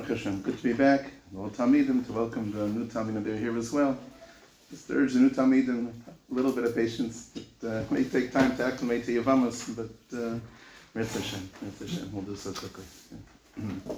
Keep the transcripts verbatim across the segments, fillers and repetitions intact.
Baruch Hashem, good to be back. All Talmidim, to welcome the new Talmidim that are here as well. Just to urge the new Talmidim, a little bit of patience. It uh, may take time to acclimate to Yavamas, but uh, Mirz Hashem, Mirz Hashem, we'll do so quickly. Yeah.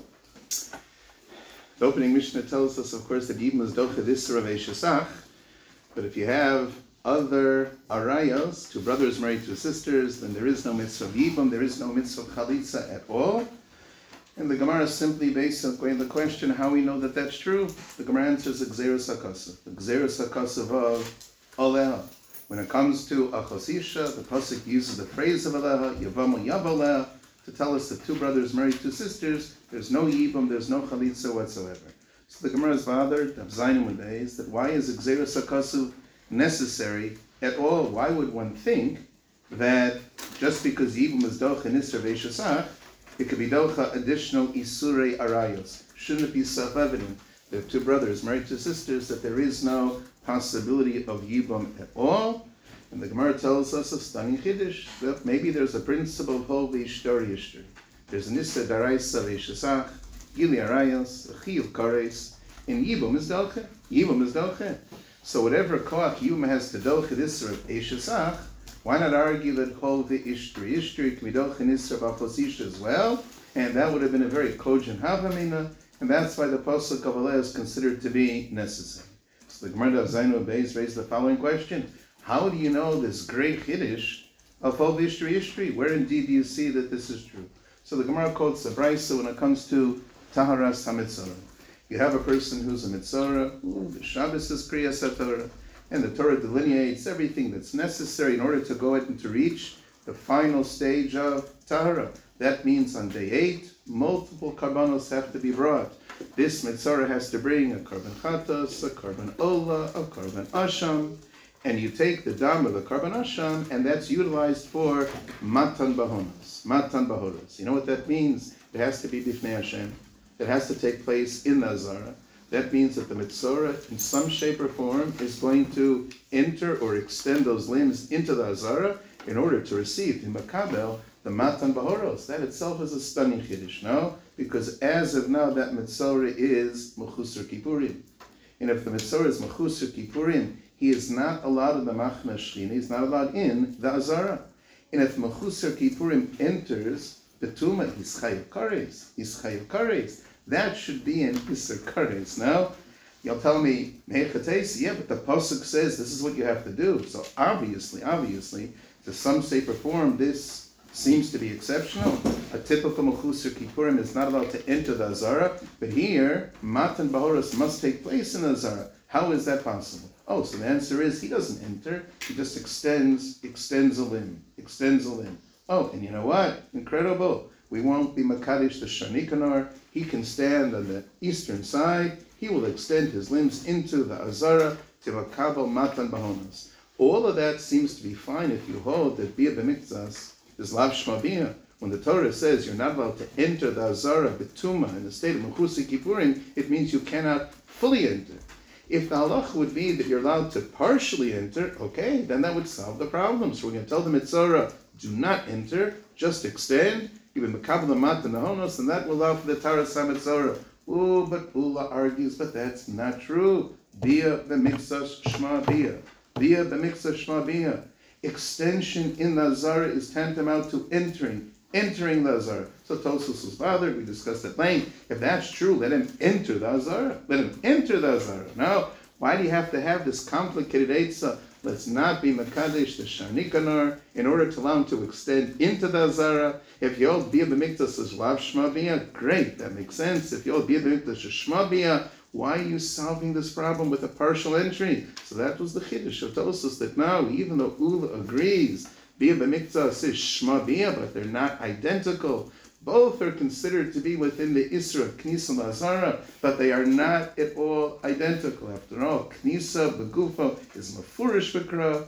The opening Mishnah tells us, of course, that Yibam is Dochet Isra Ve'Shesach, but if you have other arayos, two brothers married to sisters, then there is no mitzvah of Yibam, there is no mitzvah of Chalitza at all. And the Gemara simply basically the question how we know that that's true. The Gemara answers the Gzeros HaKasav, the Gzeros HaKasav of Aleha. When it comes to Achosisha, the pasuk uses the phrase of Aleha, Yavamu Yavaleha, to tell us that two brothers married to sisters, there's no Yibam, there's no Chalitza whatsoever. So the Gemara is bothered, Avzainim with days, that why is the Gzeros HaKasav necessary at all? Why would one think that just because Yibam is Doch and Isra Ve'Shesach, it could be docha additional isurei arayos? Shouldn't it be self-evident that if two brothers married to sisters that there is no possibility of yibam at all? And the Gemara tells us a stunning chiddush that maybe there's a principle of hol v'ishtar yishtar. There's an issa daraisa v'shesach, gili arayos, a chiyuv kares, and yibam is docha. Yibam is docha. So whatever koach yibam has to docha issa of eshesach, why not argue that Chol v'ishtri? Ishtri k'midoch and Isra v'achosisha as well, and that would have been a very cogent havamina, and that's why the pasuk of Aleha is considered to be necessary. So the Gemara of Zainu Beis raised the following question: how do you know this great chiddush of Chol v'ishtri ishtri? Where indeed do you see that this is true? So the Gemara quotes the Brisa when it comes to Taharas HaMitzorah. You have a person who's a Mitzorah, ooh, the Shabbos is Kriyas HaTorah, and the Torah delineates everything that's necessary in order to go ahead and to reach the final stage of Tahara. That means on day eight, multiple karbanos have to be brought. This Mitzorah has to bring a karban chatas, a karban ola, a karban asham, and you take the dam of the karban asham, and that's utilized for matan bahonas, matan bahoras. You know what that means? It has to be bifnei Hashem. It has to take place in the Azara. That means that the Mitzorah, in some shape or form, is going to enter or extend those limbs into the Azara in order to receive the Makabel, the Matan Bahoros. That itself is a stunning Chiddush, no? Because as of now, that Mitzorah is Mechusar Kippurim. And if the Mitzorah is Mechusar Kippurim, he is not allowed in the Machna Shechina, he's not allowed in the Azara. And if Mechusar Kippurim enters the Tumah, he's Chayav Kares, he's Chayav Kares. That should be in Isser Kares. Now, you'll tell me, yeah, but the Pasuk says this is what you have to do. So obviously, obviously, to some shape or form, this seems to be exceptional. A typical Mechusar Kippurim is not allowed to enter the Azara, but here, Matan Bahoros must take place in the Azara. How is that possible? Oh, so the answer is he doesn't enter, he just extends, extends a limb, extends a limb. Oh, and you know what? Incredible. We won't be Makadish the Shanikanar. He can stand on the eastern side. He will extend his limbs into the Azara to Makabel Matan Bahonas. All of that seems to be fine if you hold that Bia B'Mikzas is Lav Shma Bia. When the Torah says you're not allowed to enter the Azara B'Tuma in the state of Mechusar Kippurim, it means you cannot fully enter. If the halach would be that you're allowed to partially enter, okay, then that would solve the problem. So we're going to tell the Mitzorah, do not enter, just extend. Even Makabel the Matan Bahonos, and that will allow for the Taras HaMitzorah. Oh, but Ula argues, but that's not true. Bia b'mikzas shma bia. Bia b'mikzas shma bia. Extension in the Azara is tantamount to entering, entering the Azara. So Tosus was bothered. We discussed at length. If that's true, let him enter the Azara. Let him enter the Azara. Now, why do you have to have this complicated Eitzah? Let's not be Makadesh the Shanikanar in order to allow him to extend into the Azara. If you hold Bia B'Miktas as Lav Shma Bia, great, that makes sense. If you hold Bia B'Miktas as Shma Bia, why are you solving this problem with a partial entry? So that was the Chiddush of Tosos, that now, even though Ula agrees, Bia B'Miktas is Shma Bia, but they're not identical. Both are considered to be within the Isra of Knisa Lazara, but they are not at all identical. After all, Knisa B'Gufo is Mefurish B'Kra,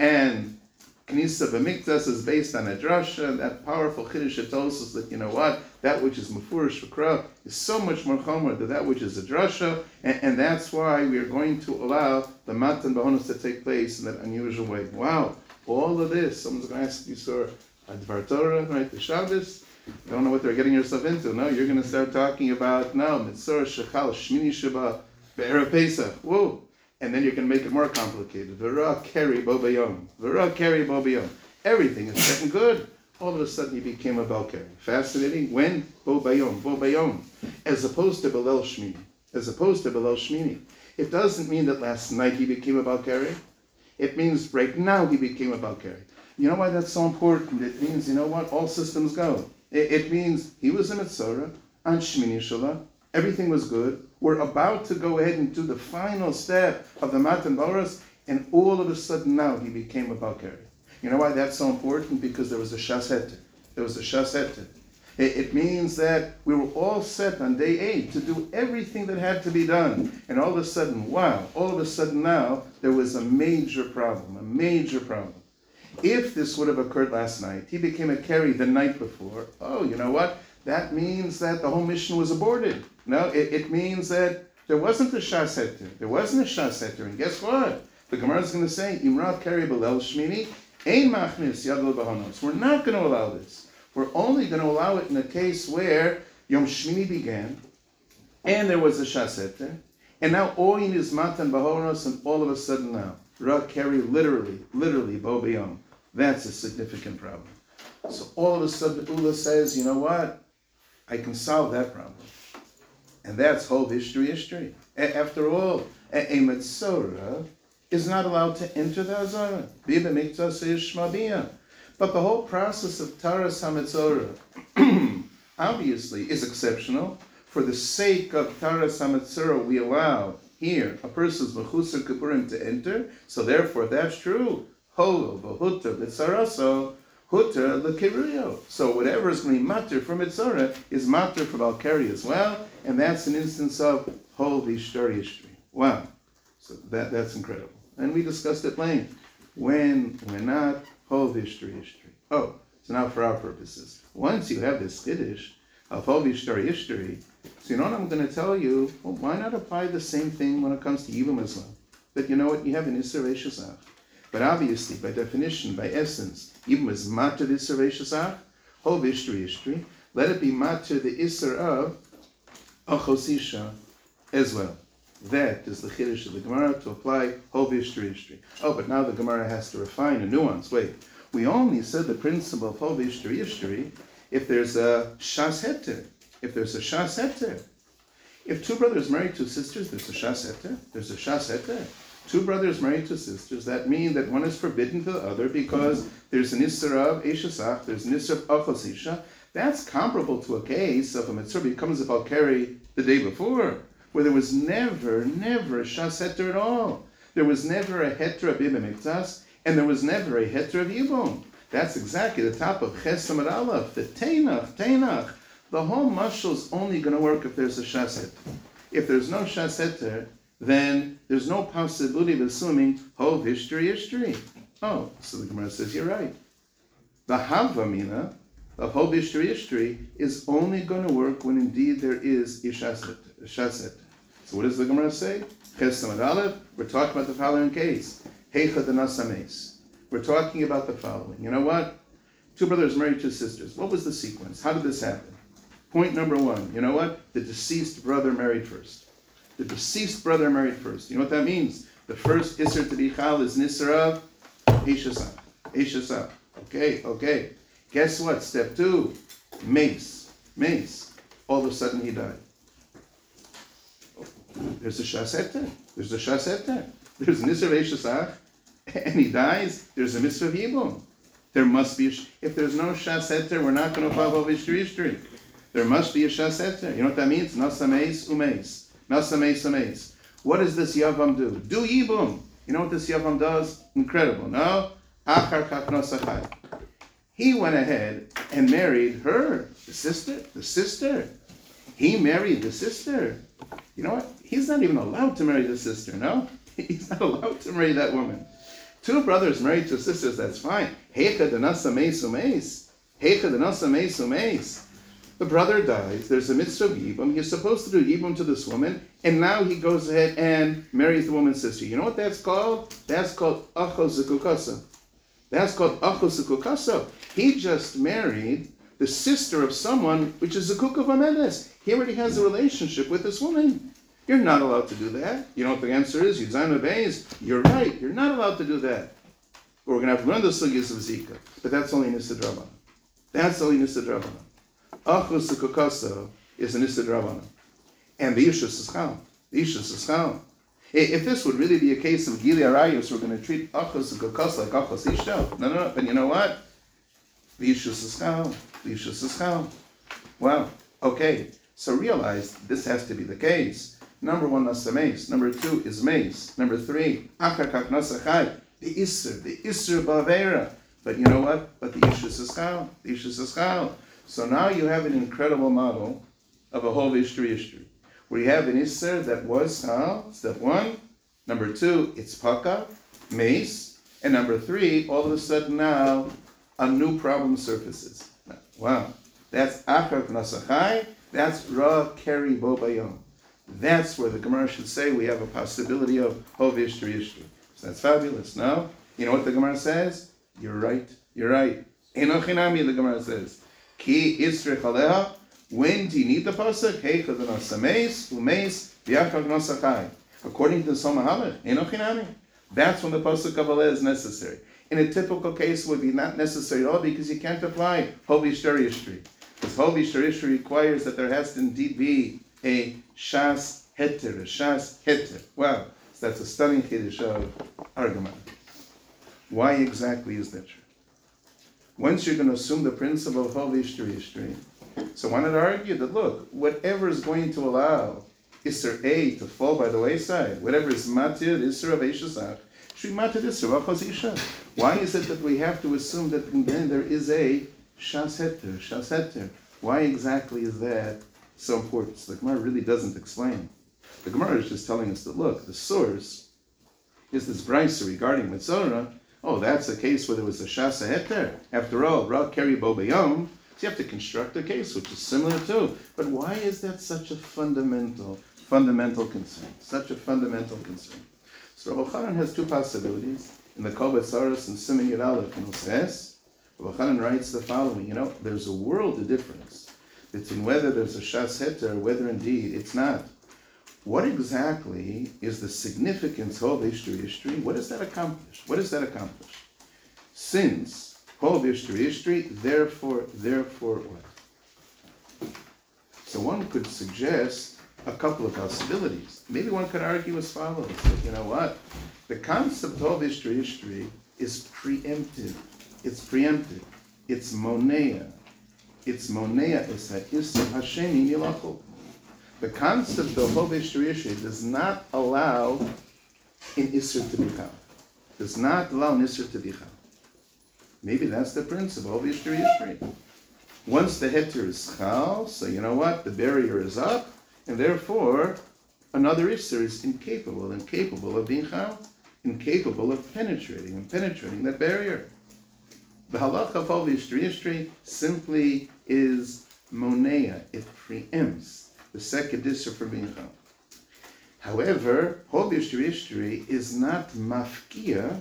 and Knisa B'Miktas is based on a drasha, and that powerful Chiddush tells us that, you know what, that which is Mefurish B'Kra is so much more chomer than that which is a drasha, and, and that's why we are going to allow the Matan Bahonos to take place in that unusual way. Wow, all of this, someone's going to ask you, sir, Advar Torah, right, the Shabbos, Don't know what they're getting yourself into. No, you're going to start talking about, no, Mitzvah, Shechal, Shmini Sheba, Be'erev Pesach. Whoa. And then you can make it more complicated. V'ra keri bo bayom. V'ra keri bo bayom. Everything is getting good. All of a sudden he became a Balkari. Fascinating. When? Bo bayom. Bo bayom. As opposed to Belel Shmini. As opposed to Belel Shmini. It doesn't mean that last night he became a Balkari. It means right now he became a Balkari. You know why that's so important? It means, you know what? All systems go. It, it means he was a Mitzorah on Shmini Shalah. Everything was good. We're about to go ahead and do the final step of the Matan Boros, and all of a sudden now he became a Balkari. You know why that's so important? Because there was a Shas Heter. There was a Shas Heter. It, it means that we were all set on day eight to do everything that had to be done. And all of a sudden, wow, all of a sudden now, there was a major problem, a major problem. If this would have occurred last night, he became a Keri the night before, oh, you know what? That means that the whole mission was aborted. No, it, it means that there wasn't a Shas Heter. There wasn't a Shas Heter. And guess what? The Gemara is going to say, Imra Keri Belel Shmini, Ein Machnis Yadol Bahanos. We're not going to allow this. We're only going to allow it in a case where Yom Shmini began, and there was a Shas Heter, and now Oin is Matan Bahanos, and all of a sudden now, Ra Keri literally, literally, Bo B'Yom. That's a significant problem. So all of a sudden, Ula says, you know what? I can solve that problem. And that's whole history, history. A- after all, a, a Metzorah is not allowed to enter the Azara. Biba Mikta says Shmabiyah. But the whole process of Taras HaMetzorah obviously is exceptional. For the sake of Taras HaMetzorah, we allow here a person's Mechusar Kippurim to enter. So therefore, that's true. Holo, V'huta, B'tzaraso, Huta lekiruyo. So whatever is going to be matter for Mitzorah is matter for Balkari as well, and that's an instance of whole Vishtar history. Wow. So that, that's incredible. And we discussed at length. When, when not, whole Vishtar history. Oh, so now for our purposes. Once you have this Kiddush of whole Vishtar history, so you know what I'm going to tell you? Well, why not apply the same thing when it comes to Yibum as well? But you know what? You have an Isser Veshazach. But obviously, by definition, by essence, even is matter the Isser Veshazach, whole history, history, let it be matter the Isser of Achosisha as well. That is the Chiddush of the Gemara to apply whole history, history. Oh, but now the Gemara has to refine a nuance. Wait, we only said the principle of whole history, history if there's a Shas Heter. If there's a Shas Heter. If two brothers marry two sisters, there's a Shas Heter. There's a Shas Heter. Two brothers married to sisters, that mean that one is forbidden to the other because there's an Isser of Eshesach, there's an Isser of Achosisha. That's comparable to a case of a Mitzvah becomes a Balkari the day before, where there was never, never a Shas Heter at all. There was never a Heter of Ibn Miktas, and there was never a Heter of Yibum. That's exactly the top of Ches Samad Aleph, the Teinach, Teinach. The whole mashal is only going to work if there's a Shas Heter. If there's no Shas Heter, then there's no possibility of assuming whole history, history. Oh, so the Gemara says, you're right. The Havamina of whole history, history is only going to work when indeed there is a Shaset. So what does the Gemara say? Ches Samad Aleph, we're talking about the following case. Heicha Danasames. We're talking about the following. You know what? Two brothers married two sisters. What was the sequence? How did this happen? Point number one. You know what? The deceased brother married first. The deceased brother married first. You know what that means? The first Isser to be Chal is Nisser of Eshesach. Eshesach. Okay, okay. Guess what? Step two, mace. Mace. All of a sudden he died. There's a Shas Heter. There's a Shas Heter. There's Nisser of Eshesach. And he dies. There's a Mitzvah of Yibum. There must be, a, if there's no Shas Heter, we're not going to follow history, history. There must be a Shas Heter. You know what that means? Nasa Meis Umeis. Nasa Meis Umeis. What does this Yavam do? Do Yibum. You know what this Yavam does? Incredible. No? Achar Kach Nosachai. He went ahead and married her, the sister, the sister. He married the sister. You know what? He's not even allowed to marry the sister, no? He's not allowed to marry that woman. Two brothers married two sisters, that's fine. Heicha Nasa Meis Umeis. Heicha Nasa Meis Umeis. The brother dies, there's a mitzvah of Yibum, he's supposed to do Yibum to this woman, and now he goes ahead and marries the woman's sister. You know what that's called? That's called Achos Zekukasa. That's called Achos Zekukasa. He just married the sister of someone which is a Kukov Amedes. He already has a relationship with this woman. You're not allowed to do that. You know what the answer is? Yudzayin Beis. You're right. You're not allowed to do that. But we're going to have to learn the sugyas of Zika. But that's only Nisid Rabbanan. That's only Nisid Rabbanan. Achus Kukasa is a Nisid Rabbanan. And the Ishus is Chal. The Ishus is Chal. If this would really be a case of Gili Arayus, we're going to treat Achus Kukasa like Achus Ishto. No, no, no. But you know what? The Ishus is Chal. The Ishus is Chal. Wow. Okay. So realize this has to be the case. Number one, nasa meis. Number two is meis. Number three, achakak nasa chai. The isser, the isser bavera. But you know what? But the ishus is chal. The ishus is chal. So now you have an incredible model of a whole history history, where you have an isser that was chal. Step one. Number two, it's paka, meis. And number three, all of a sudden now, a new problem surfaces. Wow. That's achak nasa chai. That's ra keri bo bayom. That's where the Gemara should say we have a possibility of Hov Ishtri Ishtri. So that's fabulous, no? You know what the Gemara says? You're right, you're right. Enochinami, the Gemara says. Ki Isri Chaleha, when do you need the pasuk? Hey, Chadana Sameis, Umeis, V'yachag Nosachai. According to the Soma Halach, Enochinami. That's when the pasuk of Aleh is necessary. In a typical case, it would be not necessary at all because you can't apply Hov Ishtri Ishtri. Because Hov Ishtri Ishtri requires that there has to indeed be a shas heter, a shas heter. Wow, so that's a stunning chiddush of argument. Why exactly is that true? Once you're going to assume the principle of hov ishtri ishtri, so I wanted to argue that look, whatever is going to allow Isser A to fall by the wayside, whatever is matir Isser of Eishasach, should be matir Isser of Achos Isha. Why is it that we have to assume that then there is a shas heter, shas heter? Why exactly is that so important? So the Gemara really doesn't explain. The Gemara is just telling us that, look, the source is this brisa regarding Mitzorah. Oh, that's a case where there was a shasa heter. After all, ra keri bo bayom. So you have to construct a case which is similar to. But why is that such a fundamental, fundamental concern? Such a fundamental concern. So Rabbi Chanan has two possibilities. In the Kol Betzaros and Siman Yud Aleph, and says, Rabbi Chanan writes the following. You know, there's a world of difference between whether there's a shas heter or whether indeed it's not. What exactly is the significance of Ishtri Ishtri? What does that accomplish? What does that accomplish? Since Hov Ishtri Ishtri, therefore, therefore what? So one could suggest a couple of possibilities. Maybe one could argue as follows, that, you know what? The concept of Ishtri Ishtri is preemptive. It's preemptive. It's monea. It's monea is ha'isr hasheni milachol. The concept of hov ishtri ishtri does not allow an isr to be chal. Does not allow an isr to be chal. Maybe that's the principle of ishtri ishtri. Once the heter is chal, so you know what? The barrier is up, and therefore another isr is incapable, incapable of being chal, incapable of penetrating and penetrating that barrier. The halacha of hov ishtri ishtri simply is monea. It preempts the second isser from being chal. However, hov ishtri ishtri is not mafkia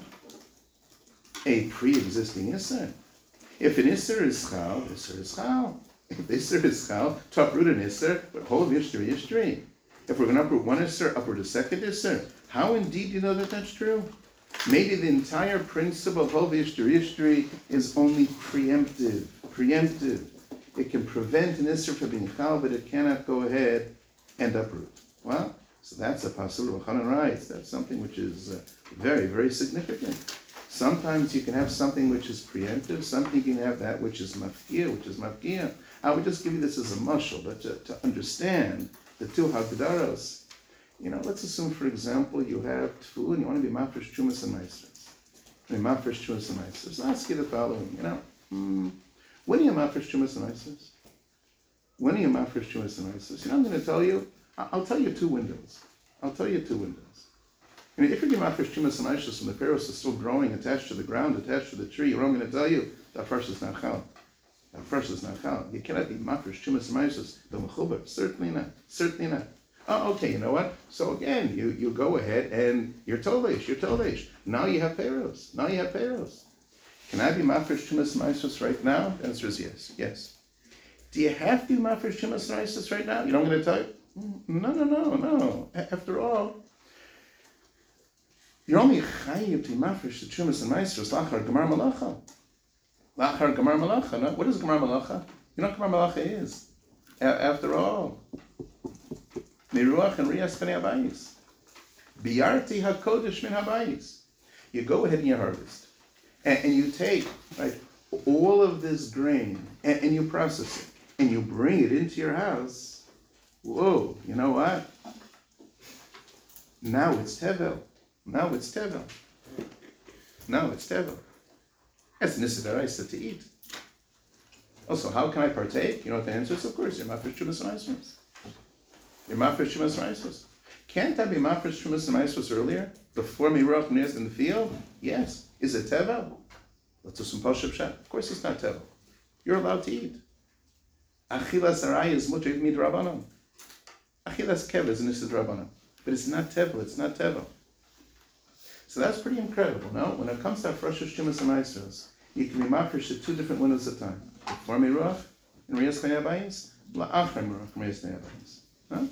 a pre-existing isser. If an isser is chal, isser is chal. If isser is chal, to uproot an isser, but hov ishtri ishtri. If we're going to uproot one isser, uproot a second isser. How indeed do you know that that's true? Maybe the entire principle of hov ishtri ishtri is only preemptive. Preemptive. It can prevent an isser from being chal, but it cannot go ahead and uproot. Well, so that's a possibility. Chanan writes that's something which is uh, very, very significant. Sometimes you can have something which is preemptive. Sometimes you can have that which is mafkia, which is mafkia. I would just give you this as a mashal, but to, to understand the two hagdaros. You know, let's assume, for example, you have tefillin and you want to be mafresh chumas and meisters. Be mafresh chumas and meisters. Ask you the following. You know. Hmm, When are you mafresh chumas and meisters? When are you mafresh chumas and meisters? You know, I'm going to tell you, I'll tell you two windows. I'll tell you two windows. I mean, if you're mafresh chumas and meisters and the peros is still growing, attached to the ground, attached to the tree, what I'm going to tell you, that first is not chal. That first is not chal. You cannot be mafresh chumas and meisters, the mechuber. Certainly not. Certainly not. Oh, okay, you know what? So again, you, you go ahead and you're tolesh, you're tolesh. Now you have peros. Now you have peros. Can I be mafresh chumas and meisters right now? The answer is yes. Yes. Do you have to be mafresh Chumas and Maasros right now? You know what I'm going to tell you? No, no, no, no. After all, you're only chayiv to be mafresh the Chumas and Maasros lachar Gemar Malacha. Lachar Gemar Malacha. No? What is Gemar Malacha? You know what Gemar Malacha is? A- after all, Miruach and Rias B'nei Habayis. Biyarti HaKodesh Min Habayis. You go ahead and you harvest. And, and you take, right, all of this grain and, and you process it. And you bring it into your house. Whoa, you know what? Now it's Tevel. Now it's Tevel. Now it's Tevel. That's Nisidaraisa to eat. Also, how can I partake? You know what the answer is? Of course, you're mafresh Chumas and Maasros. You're mafresh Chumas and Maasros. Can't I be mafresh Chumas and Maasros earlier? Before Miruach Niyas in the field? Yes. Is it Tevel? Let's do some Pashup Shat. Of course it's not Tevel. You're allowed to eat. Achilas Arayah is mutter midrabanan. Achilas Kev is nisid rabbanan. But it's not Tevel, it's not Tevel. So that's pretty incredible, no? When it comes to Hafresh Chumas and Maasros, you can be mafresh at two different windows of time. Before Miruach and Riyas B'nei Habayis, la'achar Miruach and Riyas B'nei Habayis. No?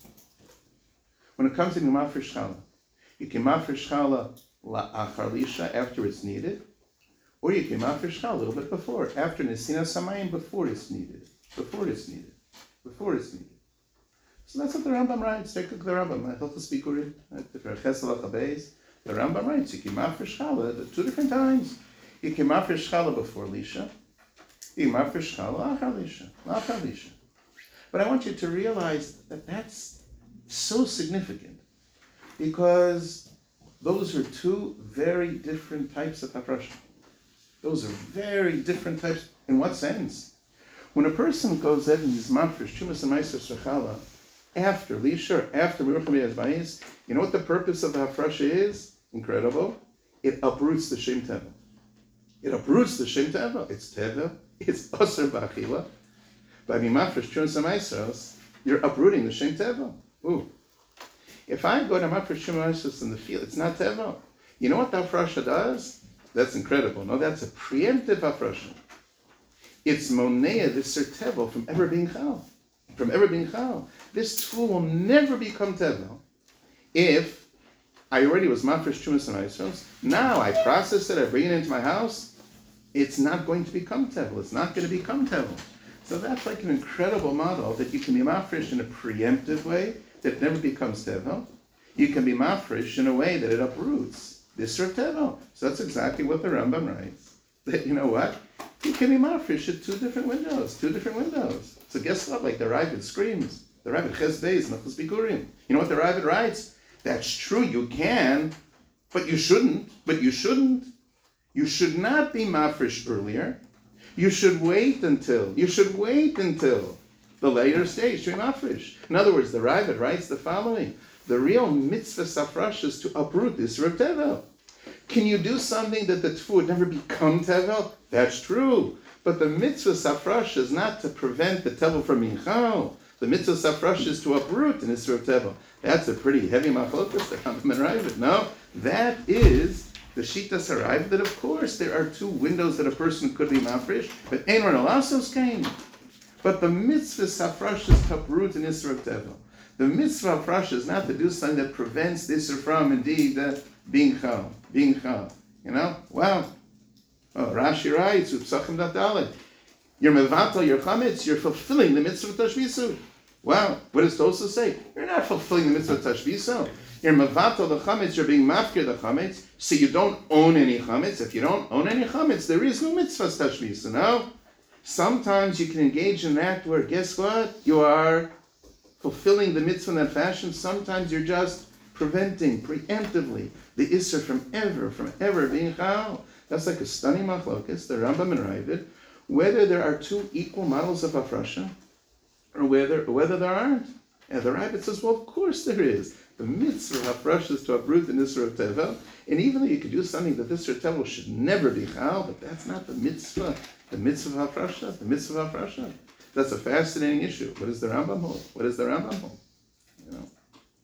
When it comes to mafresh challah, you can mafresh challah la'achar lisha after it's needed, or you can mafresh challah a little bit before, after Nesina Samayim, before it's needed. Before it's needed. Before it's needed. So that's what the Rambam writes. Take a look at the Rambam. I thought the speaker the Rambam writes, you can mafresh challah at two different times. You can mafresh challah before lisha. You can mafresh challah achar lisha. Achar lisha. But I want you to realize that that's so significant because those are two very different types of hafrasha. Those are very different types. In what sense? When a person goes ahead and is mafresh Chumas and Maasros challah after lisha, after Miruach and Riyas Habayis, you know what the purpose of the hafrasha is? Incredible. It uproots the Shem Tevel. It uproots the Shem Tevel. It's Tevel. It's Asr B'Achila. By being mafresh Chumas and Maasros, you're uprooting the Shem Tevel. Ooh. If I go to mafresh Chumas and Maasros in the field, it's not Tevel. You know what the hafrasha does? That's incredible. No, that's a preemptive hafrasha. It's monea, this sir Tevel, from ever being chal. From ever being chal. This tool will never become Tevel if I already was mafresh Chumas and Maasros. Now I process it, I bring it into my house. It's not going to become Tevel. It's not going to become Tevel. So that's like an incredible model that you can be mafresh in a preemptive way that never becomes Tevel. You can be mafresh in a way that it uproots this sort of Tevel. So that's exactly what the Rambam writes. That, you know what? You can be mafresh at two different windows, two different windows. So guess what? Like the Ravid screams. The Ravid Ches Beis, Nachos Bikurim. You know what the Ravid writes? That's true, you can, but you shouldn't. But you shouldn't. You should not be mafresh earlier. You should wait until, you should wait until the later stage to be mafresh. In other words, the Ravid writes the following. The real mitzvah safrash is to uproot this Reb Tevel. Can you do something that the tfu would never become Tevel? That's true. But the mitzvah safrash is not to prevent the Tevel from being chal. The mitzvah safrash is to uproot in this Reb Tevel. That's a pretty heavy machlokas, the Rambam and Ravid. No, that is the Shita Sarayv, that of course there are two windows that a person could be mafresh, but ein ron alasos kain. But the mitzvah safrash is to uproot in this Reb Tevel. The mitzvah safrash is not to do something that prevents this or from indeed uh, being chal, being chal. You know, wow. Oh, Rashi writes, Upsachim dat dalet. You're mevatel, you're chametz, you're fulfilling the mitzvah tashvisu. Wow, what does Tosa say? You're not fulfilling the mitzvah tashvisu. You're mevatel the chametz, you're being mafkir the chametz, so you don't own any chametz. If you don't own any chametz, there is no mitzvah tashvisu, no? Sometimes you can engage in an act where, guess what? You are fulfilling the mitzvah in that fashion. Sometimes you're just preventing, preemptively, the Isser from ever, from ever being chal. That's like a stunning machlokas, the Rambam and Ravid, whether there are two equal models of hafrasha, or whether or whether there aren't. And the Ravid says, well, of course there is. The mitzvah of hafrasha is to uproot the Isser of Tevel, and even though you could do something that this Isser of Tevel should never be chal, but that's not the mitzvah, the mitzvah of hafrasha, the mitzvah of hafrasha. That's a fascinating issue. What does the Rambam hold? What does the Rambam hold? You know,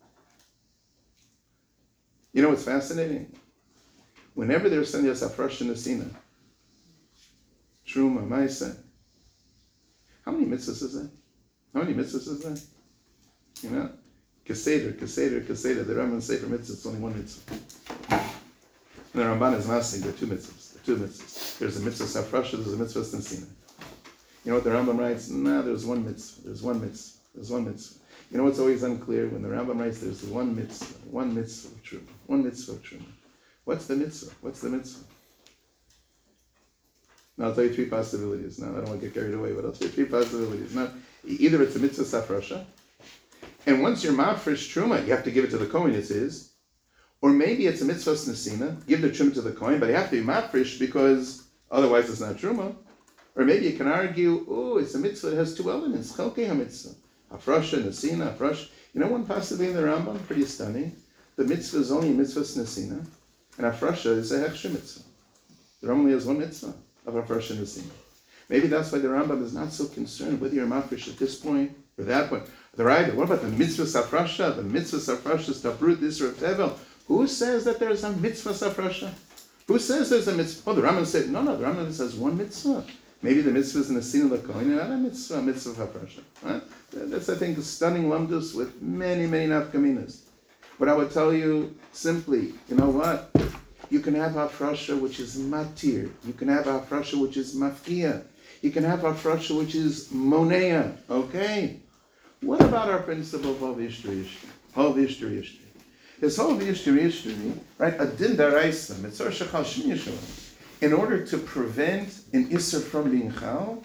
you know what's fascinating? Whenever there's Sandyas Hafrasha Nesina, Truma, Maisa, How many mitzvahs is that? How many mitzvahs is that? You know? Keseder, Keseder, Keseder. The Rambam Sefer Mitzvah, it's only one mitzvah. And the Ramban is not saying there are two mitzvahs. There are two mitzvahs. There's a mitzvah Safrasha, there's a mitzvah Stensina. You know what the Rambam writes? No, there's one mitzvah. There's one mitzvah. There's one mitzvah. You know what's always unclear? When the Rambam writes there's one mitzvah. One mitzvah of Truma. One mitzvah of Truma. What's the mitzvah? What's the mitzvah? Now I'll tell you three possibilities. Now I don't want to get carried away, but I'll tell you three possibilities. Now, either it's a mitzvah Safrasha, and once you're mafresh Truma, you have to give it to the Kohen, it is. Or maybe it's a mitzvah Nesina, give the Truma to the Kohen, but you have to be mafresh because otherwise it's not Truma. Or maybe you can argue, oh, it's a mitzvah that has two elements. Chelkei HaMitzvah. Hafrasha, Nesina, Hafrasha. You know one possibility in the Rambam? Pretty stunning. The mitzvah is only a mitzvah Nesina, and Hafrasha is a Hechsher mitzvah. There only is one mitzvah of Hafrasha and Nesina. Maybe that's why the Rambam is not so concerned whether you're mafresh at this point or that point. The right, what about the mitzvah Safrasha? The mitzvah Safrasha is Tabrut Isra Tevel. Who says that there's a mitzvah Safrasha? Who says there's a mitzvah? Oh, the Rambam said, no, no, the Rambam says one mitzvah. Maybe the mitzvah is in the scene of the Kohen, not a mitzvah, a mitzvah of Hafrasha. Right? That's, I think, a stunning lumdus with many, many nafkaminas. But I would tell you simply, you know what? You can have Hafrasha which is matir. You can have Hafrasha which is mafkia. You can have Hafrasha which is monea. Okay? What about our principle of Hov Yishtri Yishtri? Hov Yishtri Yishtri. His Hov Yishtri Yishtri, right? A din daraisa, mitzvah shechal shmin yishuah. In order to prevent an Isser from being Chal,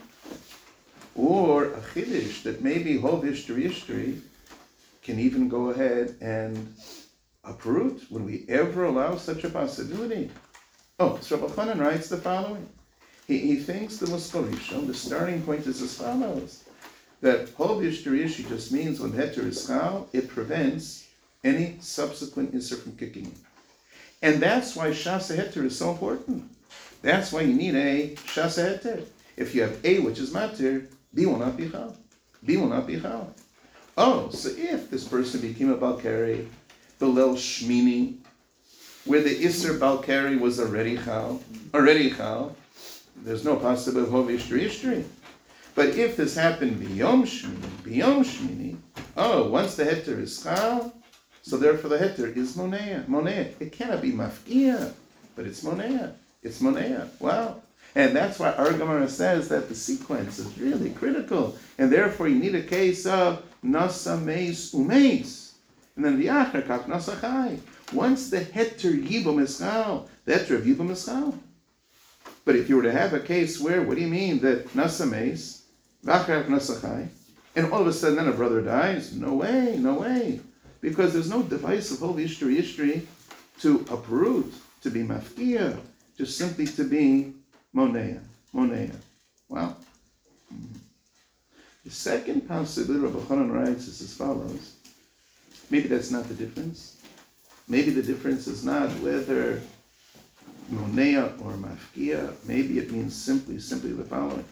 or a Chiddush that maybe Hov Yishtri Yishtri can even go ahead and uproot. Would we ever allow such a possibility? Oh, so Rabbi Chanan writes the following. He, he thinks the Muskal, the starting point is as follows, that Hov Yishtri Yishtri just means when Heter is Chal, it prevents any subsequent Isser from kicking in. And that's why Shas Heter is so important. That's why you need a Shas Heter. If you have A, which is Matir, B will not be Chal. B will not be Chal. Oh, so if this person became a Balkari, Belel Shmini, where the Isser Balkari was already Chal, already Chal, there's no possibility of Hov Yishtri Yishtri. But if this happened Biyom Shmini, Biyom Shmini, oh, once the Heter is Chal, so therefore the Heter is Monea. Monea. It cannot be Mafkia, but it's Monea. It's Monea. Wow. And that's why our Gemara says that the sequence is really critical. And therefore you need a case of Nasa Meis Umeis. And then the Achar Kach Nasa Chai. Once the Heter Yibum is Chal, the Heter of Yibum is Chal. But if you were to have a case where, what do you mean that Nasa Meis, Vachar Nasa Chai, and all of a sudden then a brother dies? No way, no way. Because there's no device of Hov Yishtri Yishtri to uproot, to be Mafkia, just simply to be Monea. Monea. Wow. Mm-hmm. The second possibility Rabbi Chanan writes is as follows. Maybe that's not the difference. Maybe the difference is not whether Monea or Mafkia. Maybe it means simply, simply the following.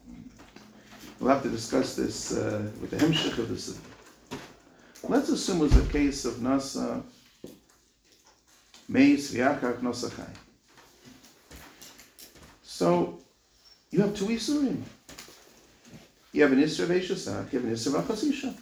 We'll have to discuss this uh, with the Hemshech of the Siddur. Let's assume it was a case of Nasa Meis V'Yachar Nasa Chai. So, you have two Isurim. You have an Isra V'Eshasach, you have an Isra V'Chazisha.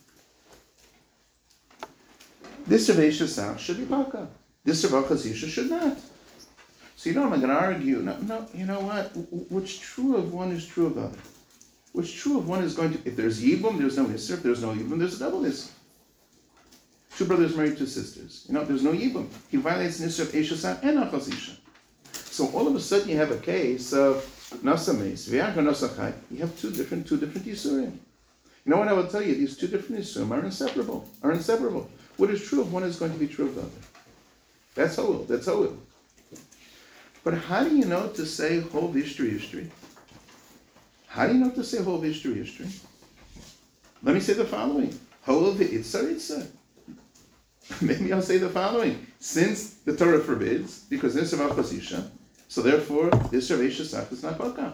This Isra V'Eshasach should be Baka. This Isra V'Chazisha should not. So you know, I'm going to argue, no, no, you know what, what's true of one is true of the other. What's true of one is going to, if there's Yibum, there's no Isra. If there's no Yibum, there's a double Isra. Two brothers married two sisters. You know, there's no Yibum. He violates an Isra of Eshasach and Achazisha. So all of a sudden you have a case of Nasa Meis, V'Yachar Nasa Chai. You have two different, two different Yisurim. You know what I will tell you? These two different Yisurim are inseparable. Are inseparable. What is true of one is going to be true of the other. That's Ho'il. That's Ho'il. But how do you know to say Hov Yishtri Yishtri? How do you know to say Hov Yishtri Yishtri? Let me say the following. Ho'il v'Itzar Itzar. Maybe I'll say the following. Since the Torah forbids, because this is about Chazisha, so therefore this Isra V'Eshasach is not Baka.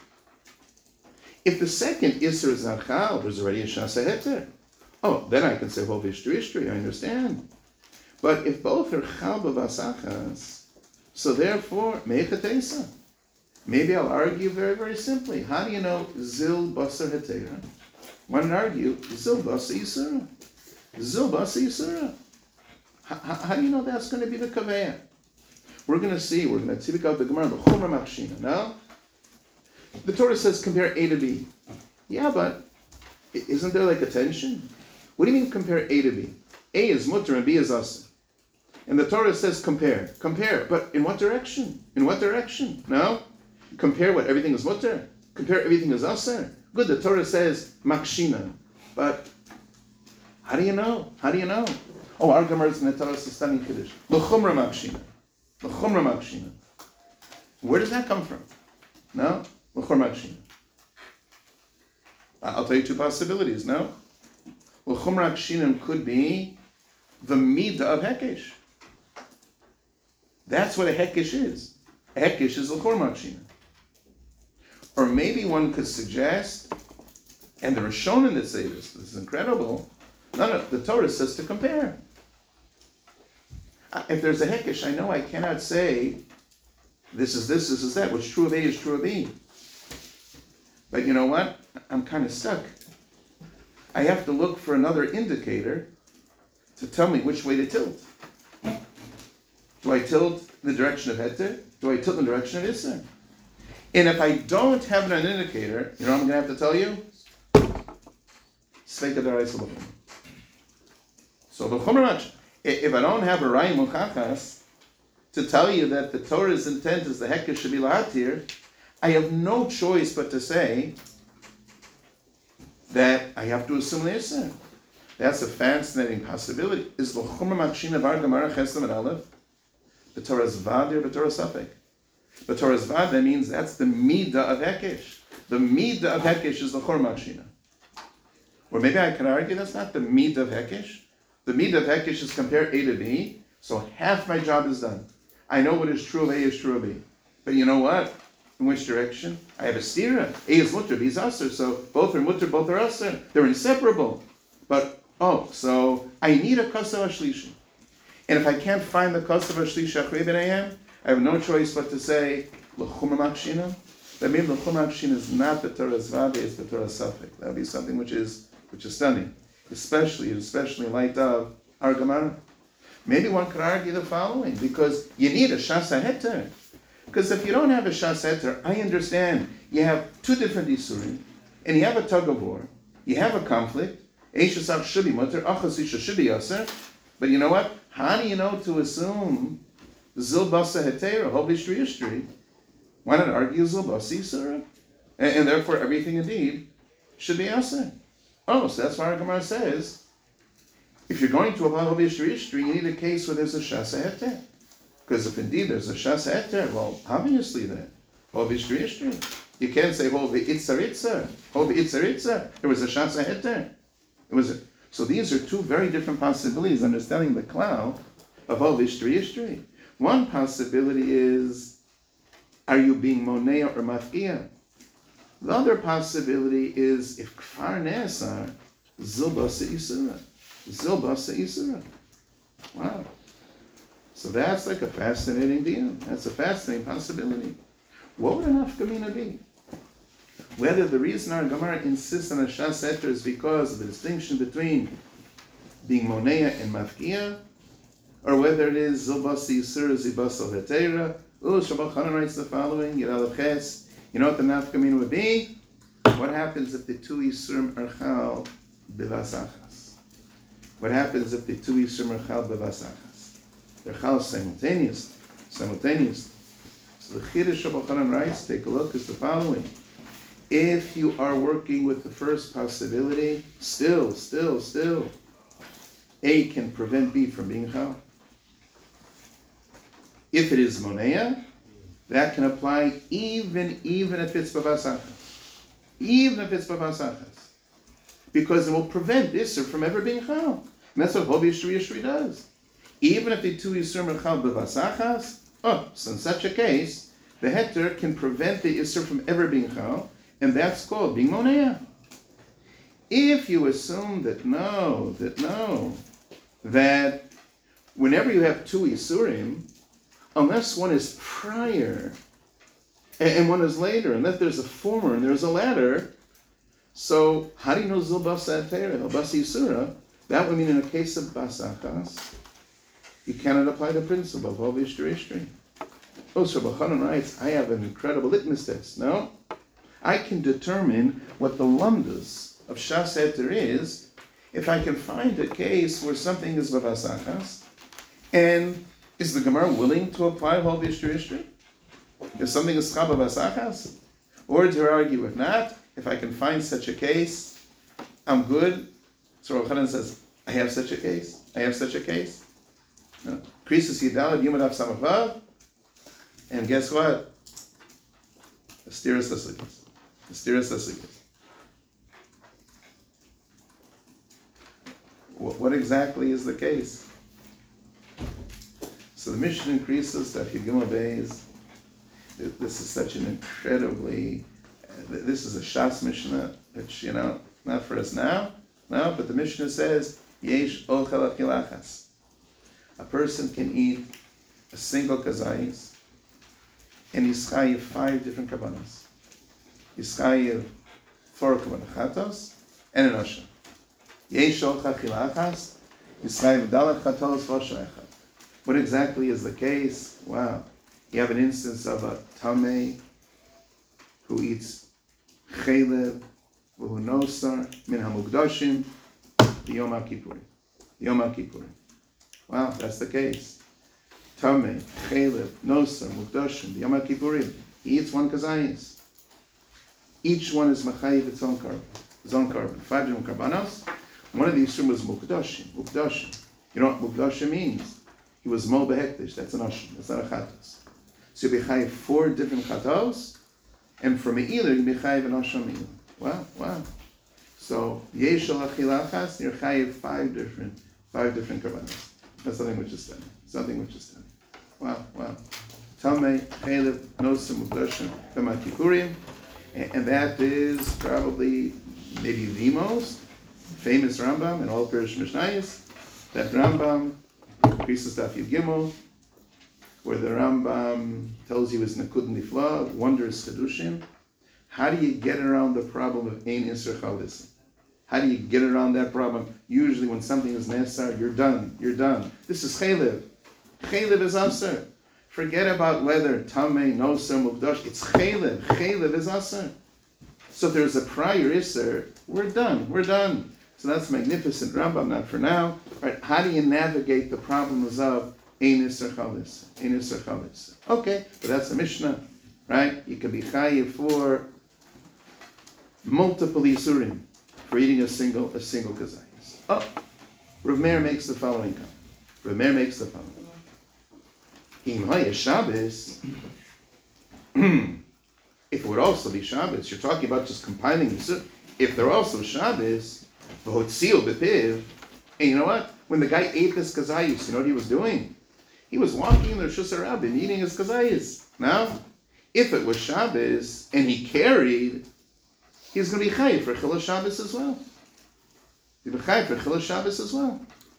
If the second Isra is not Chal, there's already a Shasa Heter. Oh, then I can say Hov Yishtri Yishtri, I understand. But if both are Chal B'Vasachas, so therefore Meichat Esa. Maybe I'll argue very, very simply. How do you know Zil Basar Hetera? Why don't I argue Zil Basar Yisura? Zil Basar Yisura. How do you know that's going to be the Kaveya? We're going to see, we're going to see out the Gemara, the Chumra Makshina, no? The Torah says compare A to B. Yeah, but isn't there like a tension? What do you mean compare A to B? A is mutter and B is asa. And the Torah says compare. Compare, but in what direction? In what direction? No? Compare what? Everything is mutter? Compare everything is asa? Good, the Torah says makshina. But how do you know? How do you know? Oh, our Gemara is going to tell us a stunning Kiddush. L'chumra makshina. L'chumra makshina. Where does that come from? No? L'chumra makshina. I'll tell you two possibilities, no? L'chumra makshina could be the midah of hekesh. That's what a hekesh is. A hekesh is l'chumra makshina. Or maybe one could suggest, and the Rishonim that say this, this is incredible, no, no, the Torah says to compare. If there's a hekesh, I know I cannot say, this is this, this is that. What's true of A is true of B. But you know what? I'm kind of stuck. I have to look for another indicator to tell me which way to tilt. Do I tilt in the direction of Heter? Do I tilt in the direction of Isser? And if I don't have an indicator, you know what I'm going to have to tell you? Sveika d'oraisa l'chumra. So the Chumra, if I don't have a Rayim Muchachas to tell you that the Torah's intent is the Hekesh should be Lahatir, I have no choice but to say that I have to assume the Isser. That's a fascinating possibility. Is the Chumra Makshina Var Gemara Chesed and Aleph? The Torah's Vadir, the Torah's Safek. The Torah's Vad, that means that's the Midah of Hekesh. The Midah of Hekesh is the Chumra Makshina. Or maybe I can argue that's not the Midah of Hekesh. The Midah of Hekesh is compare A to B, so half my job is done. I know what is true of A is true of B. But you know what? In which direction? I have a stira. A is mutter, B is aser, so both are mutter, both are aser. They're inseparable. But, oh, so I need a kasav ashlishi. And if I can't find the kasav ashlishi achrei b'nayim, I have no choice but to say, l'chumra makshina. That means l'chumra makshina is not the Torah's vade, it's the Torah's safek. That would be something which is which is stunning. Especially, especially in light of our Gemara. Maybe one could argue the following, because you need a shasa heter. Because if you don't have a shasa heter, I understand you have two different isurim, and you have a tug of war, you have a conflict, eishasach should be mutter, achas isha should be aser, but you know what? How do you know to assume zil basa hetera, hobishri ishtri? Why not argue zil basa yisura? And, and therefore everything indeed should be aser. Oh, so that's why our Gemara says, if you're going to apply Hobishri Ishtri, you need a case where there's a Shasa Heter. Because if indeed there's a Shasa Heter, well, obviously then, Hobishri Ishtri. You can't say, Hobi Itzar Itzar, Hobi Itzar Itzar. There was a Shasa Heter. It was a, so these are two very different possibilities, understanding the cloud of Hobishri Ishtri. One possibility is, are you being Monea or Mafkia? The other possibility is if Kfar Ne'asar, Zilbasa Yisura. Zilbasa Yisura. Wow. So that's like a fascinating deal. That's a fascinating possibility. What would an Afkamina be? Whether the reason our Gemara insists on a Shas Heter is because of the distinction between being Monea and Mafkia, or whether it is Zilbasa Yisura, Zilbasa Hetera. Oh, Shabbat Chanan writes the following, Yirah Ches. You know what the nafkamina would be? What happens if the two isurim are chal bevasachas? What happens if the two isurim are chal bevasachas? They're chal simultaneously. Simultaneously. So the Chiddush of Yochanan writes, take a look, is the following. If you are working with the first possibility, still, still, still, A can prevent B from being chal. If it is monea, that can apply even, even if it's bavasachas. Even if it's bavasachas. Because it will prevent Isser from ever being chal. And that's what Hobi Yishri Yishri does. Even if the two Yisurim are chal bavasachas, oh, so in such a case, the heter can prevent the Isser from ever being chal, and that's called being monea. If you assume that no, that no, that whenever you have two Yisurim, unless one is prior and, and one is later, and that there's a former and there's a latter. So how do you know Zil Basa Atera, Basa Yisura? That would mean in a case of Basachas, you cannot apply the principle of Hov Ishtri Ishtri. Oh, so Bachanan writes, I have an incredible litmus test. No? I can determine what the lumdus of Shas Eter is if I can find a case where something is Bavasachas, and is the Gemara willing to apply Hov Ishtri Ishtri? If something is Chab Bavasachas? Or to argue if not, if I can find such a case, I'm good. So Rav Chanan says, I have such a case. I have such a case. Krisus Yidalad Yumadav Samavav. And guess what? Astiras Aslikas. Astiras Aslikas. What exactly is the case? So the mission increases that Higuma Beis. This is such an incredibly, this is a Shas Mishnah, which, you know, not for us now, no, but the Mishnah says, Yesh ochel achilachas. A person can eat a single kazayis, and he's chayiv five different kabbanas. He's chayiv four kabbanachatos and an osha. Yesh ochel achilachas, he's chayiv dalat chatos v'osha echad. What exactly is the case? Wow. You have an instance of a tamei who eats chaylev, v'hu nosar, min hamugdashim, Yom HaKippurim. Yom HaKippurim. Wow, that's the case. Tamei, chaylev, nosar, mugdashim, Yom HaKippurim. He eats one kazayis. Each one is machayiv its own carbon. Its own carbon. Five different karbanos. One of these was mugdashim. Mugdashim. You know what mugdashim means? He was mo behektish. That's an oshim. That's not a chatos. So you bechayiv four different chatos, and for me'iler you bechayiv an osham me'iler. Wow, wow. So yeshal achilachas, you're chayiv five different, five different karbanos. That's something which is stunning. Something which is stunning. Wow, wow. Tamei, chaylev, nosar, mugdashim, Yom HaKippurim, and that is probably maybe the most famous Rambam in all Pirish Mishnayos. That Rambam, Krisus Daf Yud Gimel, where the Rambam tells you it's Nakud Nifla, wondrous Chedushim. How do you get around the problem of Ein Isser Chalis? How do you get around that problem? Usually when something is Nesar, you're done, you're done. This is Chaylev. Chaylev is Aser. Forget about whether Tamei, Nosar, Mugdash, it's Chaylev. Chaylev is Aser. So if there's a prior Isser, we're done, we're done. So that's magnificent Rambam, not for now. Right? How do you navigate the problems of Ein Isser Chalis? Ein Isser Chalis. Okay, but that's the Mishnah, right? You can be chayiv for multiple Yisurim for eating a single a single kazayis. Oh, Rav Meir makes the following comment. Rav Meir makes the following. Im haya Shabbos. If it would also be Shabbos, you're talking about just compiling Yisurim. If they're also Shabbos, v'hotzio b'piv, and you know what? When the guy ate this kazayis, you know what he was doing? He was walking in the Rishus HaRabim eating his kazayis. Now, if it was Shabbos and he carried, he's going to be chayiv for Chilul Shabbos as well. He'll be chayiv for Chilul Shabbos as well.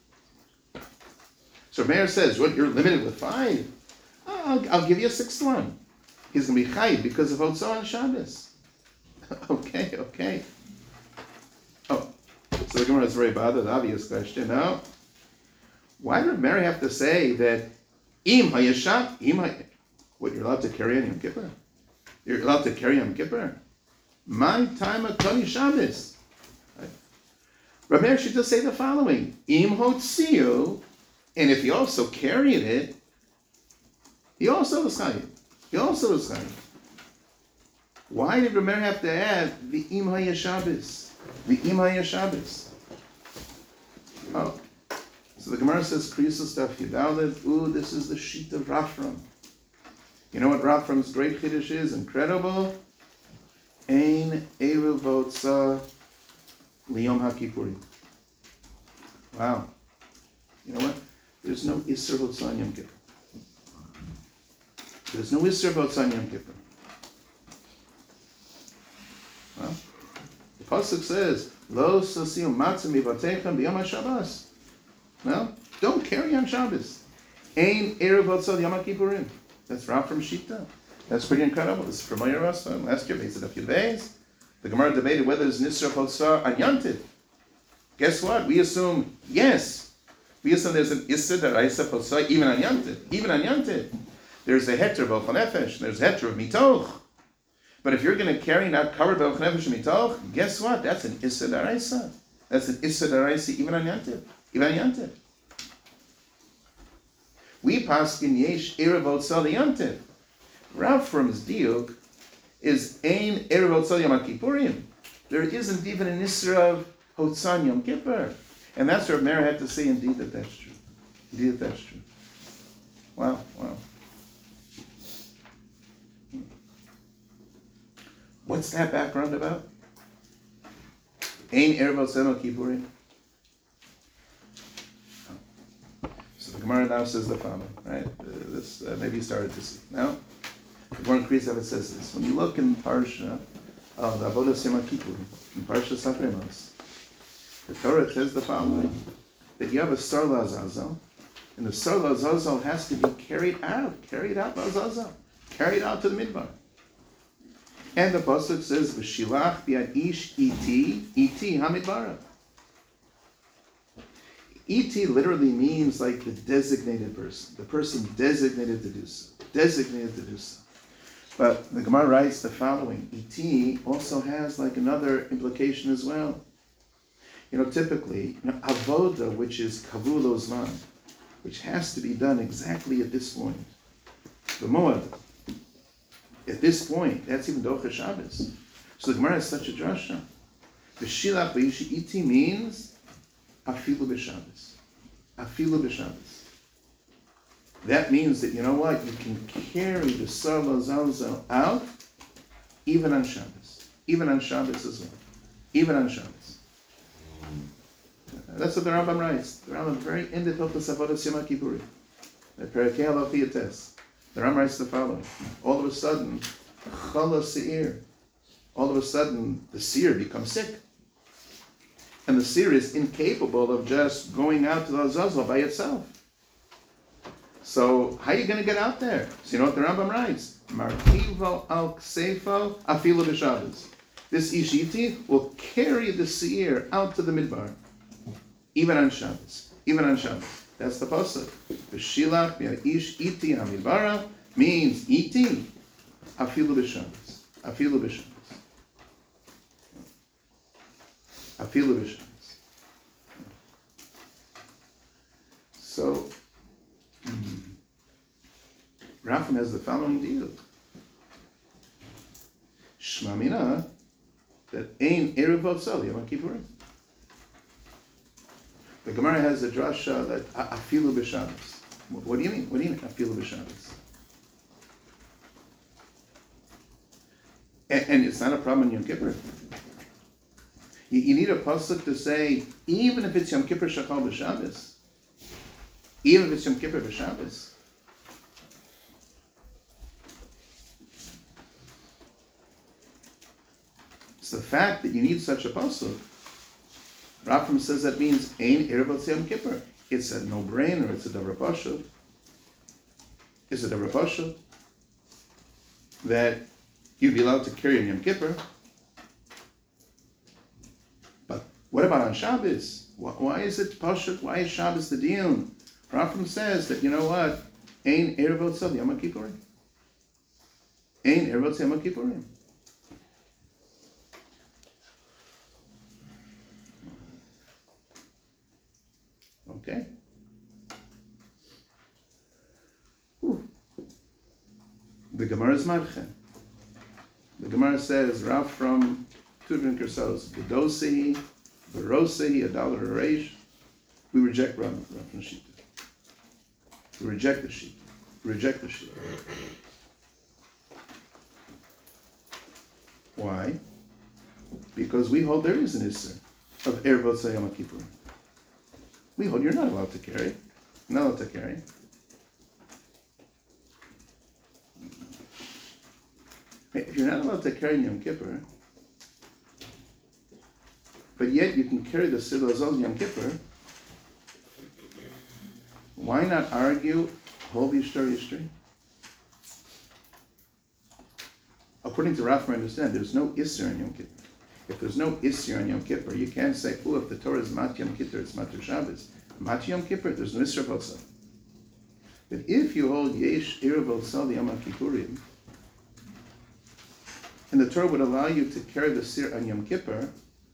So Meir says, what, you're limited with five? Oh, I'll, I'll give you a sixth one. He's going to be chayiv because of Hotzah on Shabbos. okay, okay. Oh, so the Gemara is very bothered. The obvious question, no? Why did Mary have to say that im hayashab, im hay, what, you're allowed to carry on Yom Kippur? You're allowed to carry on Yom Kippur? My time of Kali Shabbos. Right? Rav Meir should just say the following: Im hotziu, and if he also carried it, he also was chayiv. He also was chayiv. Why did Rav Meir have to add the Im hayashabis? The Im hayashabis. Oh, so the Gemara says Krisus Daf Yudalid. Ooh, this is the sheet of Rafram. You know what Rafram's great chiddush is? Incredible. Ein Erev Hotzah Liyom HaKippurim. Wow. You know what? There's no Isser Hotzah on Yom Kippur. There's no Isser Hotzah on Yom Kippur. Well, the pasuk says, "Lo sasiu matzah mivatechem b'yom haShabbos." No, don't carry on Shabbos. Ein Erev Hotzah Yom HaKippurim. That's Rav from Shita. That's pretty incredible. This is from Moyer Rasa. Last year, based on a few days, the Gemara debated whether it's Nisra Chotzah on Yantiv. Guess what? We assume yes. We assume there's an Issa Daraisa Chotzah even on Yantiv. Even on Yantiv. There's a heter of Nefesh. There's a heter of Mitoch. But if you're going to carry not covered by Nefesh and Mitoch, guess what? That's an Issa Daraisa. That's an Issa Daraisa even on Yantiv. Even on Yantiv. We paskin yesh erev otzal yantiv. Rav from his diuk is ein erev otzal yom kippurim. There isn't even an isra of hotzan yom kippur, and that's what Meir had to say. Indeed, that that's true. Indeed, that that's true. Wow, wow. What's that background about? Ein erev otzal yom kippurim. So the Gemara now says the following, right? Uh, this uh, maybe you started to see. Now, the Gemara Krisav says this. When you look in Parsha of the Avodas Yom Kippur, in Parsha Safremos, the Torah says the following: that you have a Sar Lazazel, and the Sar Lazazel has to be carried out, carried out Lazazel, carried out to the Midbar. And the pasuk says, "V'shilach bi'ad ish iti iti hamidbara." E T literally means like the designated person, the person designated to do so, designated to do so. But the Gemara writes the following: E T also has like another implication as well. You know, typically, you know, avoda, which is kavulo zman, which has to be done exactly at this point. The moed, at this point, that's even docha Shabbos. So the Gemara has such a drasha. The shilach b'yishi E T means afilu b'Shabbos. Afilu b'Shabbos. That means that, you know what, you can carry the Sar Lazazel out even on Shabbos. Even on Shabbos as well. Even on Shabbos. That's what the Rambam writes. The Rambam very in the Hilchos Avodas Yom Kippurim. The Perakei Alav Yates. The Rambam writes the following: all of a sudden, Chala Seir. All of a sudden, the seer becomes sick. And the seer is incapable of just going out to the Azazel by itself. So how are you going to get out there? So you know what the Rambam writes? Markivo al ksefo afilu b'Shabbos. This Ishiti will carry the seer out to the Midbar, even on Shabbos. Even on Shabbos. That's the pasuk. V'shilach bi'ish iti hamidbara means iti afilu b'Shabbos. Afilu b'Shabbos. Afilu b'Shabbos. So, mm, Rafam has the following deal. Shma mina, that ein erev otzal Yom Kippurim. The Gemara has a drasha that afilu b'Shabbos. What do you mean? What do you mean afilu b'Shabbos? And, and it's not a problem in Yom Kippur. You, you need a pasuk to say, even if it's Yom Kippur Shachal b'Shabbos, even if it's Yom Kippur b'Shabbos, it's the fact that you need such a pasuk. Rafam says that means Ein Erev Yom Kippur. It's a no-brainer. It's a davar pashut. It's a davar pashut that you'd be allowed to carry on Yom Kippur. But what about on Shabbos? Why is it pashut? Why is Shabbos the deal? Rafam says that, you know what? Ein Erev Yom Kippurim. Ein Erev Yom Kippurim. Okay. Whew. The Gemara is Marche. The Gemara says, Rav from two drinker cells, Gedosehi, Barosehi, a dollar a reish. We reject Rav, Rav from Shita. We reject the Shita. We reject the Shita. Why? Because we hold there is an Isser of Erev Yom Kippurim. We hold you're not allowed to carry. You're not allowed to carry. If you're not allowed to carry Yom Kippur, but yet you can carry the Siddur Azal Yom Kippur, why not argue Hol Yishtar Yishtri? according to Rafa, I understand there's no Isser on Yom Kippur. If there's no Isser on Yom Kippur, you can't say, oh, if the Torah is Mat Yom Kippur, it's Matir Shabbos. Mat Yom Kippur, there's no Isser Balsa. But if you hold Yesh Erev Balsa Yom Kippurim, and the Torah would allow you to carry the Sir on Yom Kippur,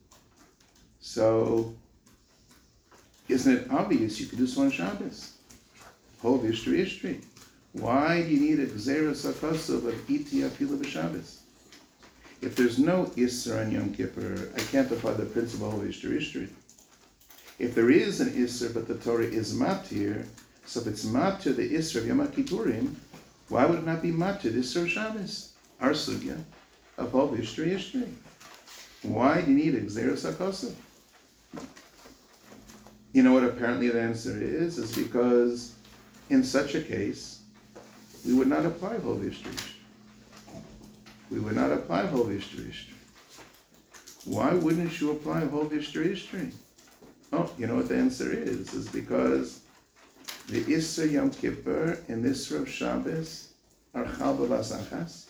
so isn't it obvious you could do so on Shabbos? Hold Ishtri Ishtri. Why do you need a Gzeres HaKosov of Iti Afilu B'Shabbos? If there's no Isser on Yom Kippur, I can't apply the principle of Ishtri Ishtri. If there is an Isser, but the Torah is Matir, so if it's Matir, the Isser of Yom Kippurim, why would it not be Matir, the Isser of Shabbos? Our Sugya of Hov Ishtri Ishtri. Why do you need a Gzeres HaKosov? You know what apparently the answer is? Is because in such a case, we would not apply Hov Ishtri Ishtri. We would not apply Hov Ishtri Ishtri. Why wouldn't you apply Hov Ishtri Ishtri? Oh, you know what the answer is? Is because the Isser Yom Kippur and the Isser of Shabbos are Chal B'Vas Achas.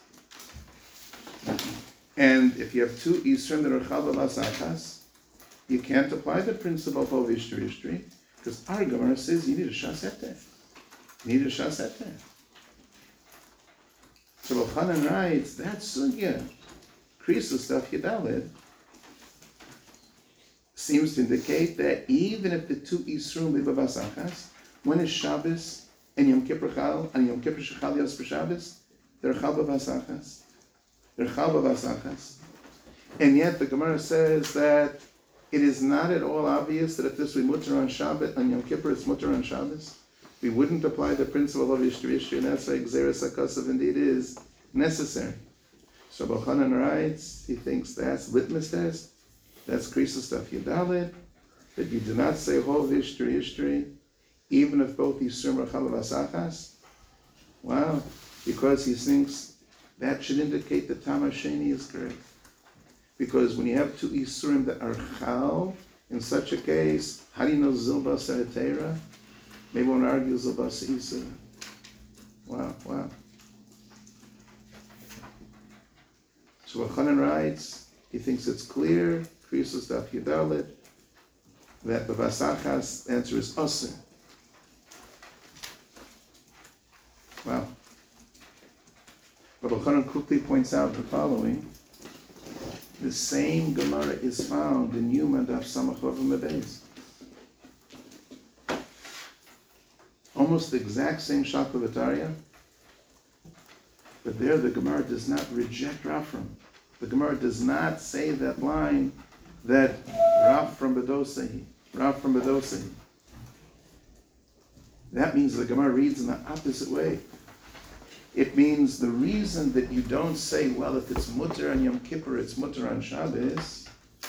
And if you have two Isserim that are Chal B'Vas Achas, you can't apply the principle of Hov Ishtri Ishtri, because our Gemara says you need a Shas Eter. You need a Shas Eter. So Rav Chanan writes, that sugya, Krisus stuff Yedalid, seems to indicate that even if the two Yisroel B'Vas Achas, one is Shabbos and Yom Kippur Chal, and Yom Kippur Shechal Yos B'Shabbos, they're Chal B'Vas Achas. They're Chal B'Vas Achas. And yet the Gemara says that it is not at all obvious that if this were mutter on Shabbat, on Yom Kippur, it's mutter on Shabbos. We wouldn't apply the principle of Ishtri Ishtri, and that's why Gzeres HaKosov indeed is necessary. So Rav Chanan writes, he thinks that's litmus test, that's Krisus stuff Yedalid, that you do not say Hov Ishtri Ishtri, even if both Yisurim are Chal B'Vas Achas. Wow, because he thinks that should indicate that Tam HaSheni is correct. Because when you have two Yisurim that are Chal, in such a case, how do you know Zilba Saratera? Maybe one argues Zilba Sa'isa. Wow, wow. So Rav Chanan writes, he thinks it's clear, Krisus Daf Yudalit, that the Vasachas answer is Osir. Wow. But Rav Chanan quickly points out the following. The same Gemara is found in Yuma Daf Samach Vav Mebez. Almost the exact same Shaklavataria, but there the Gemara does not reject Rafram. The Gemara does not say that line that Raf from Bedosehi, Raf from Bedosehi. That means the Gemara reads in the opposite way. It means the reason that you don't say, well, if it's mutter on Yom Kippur, it's mutter on Shabbos,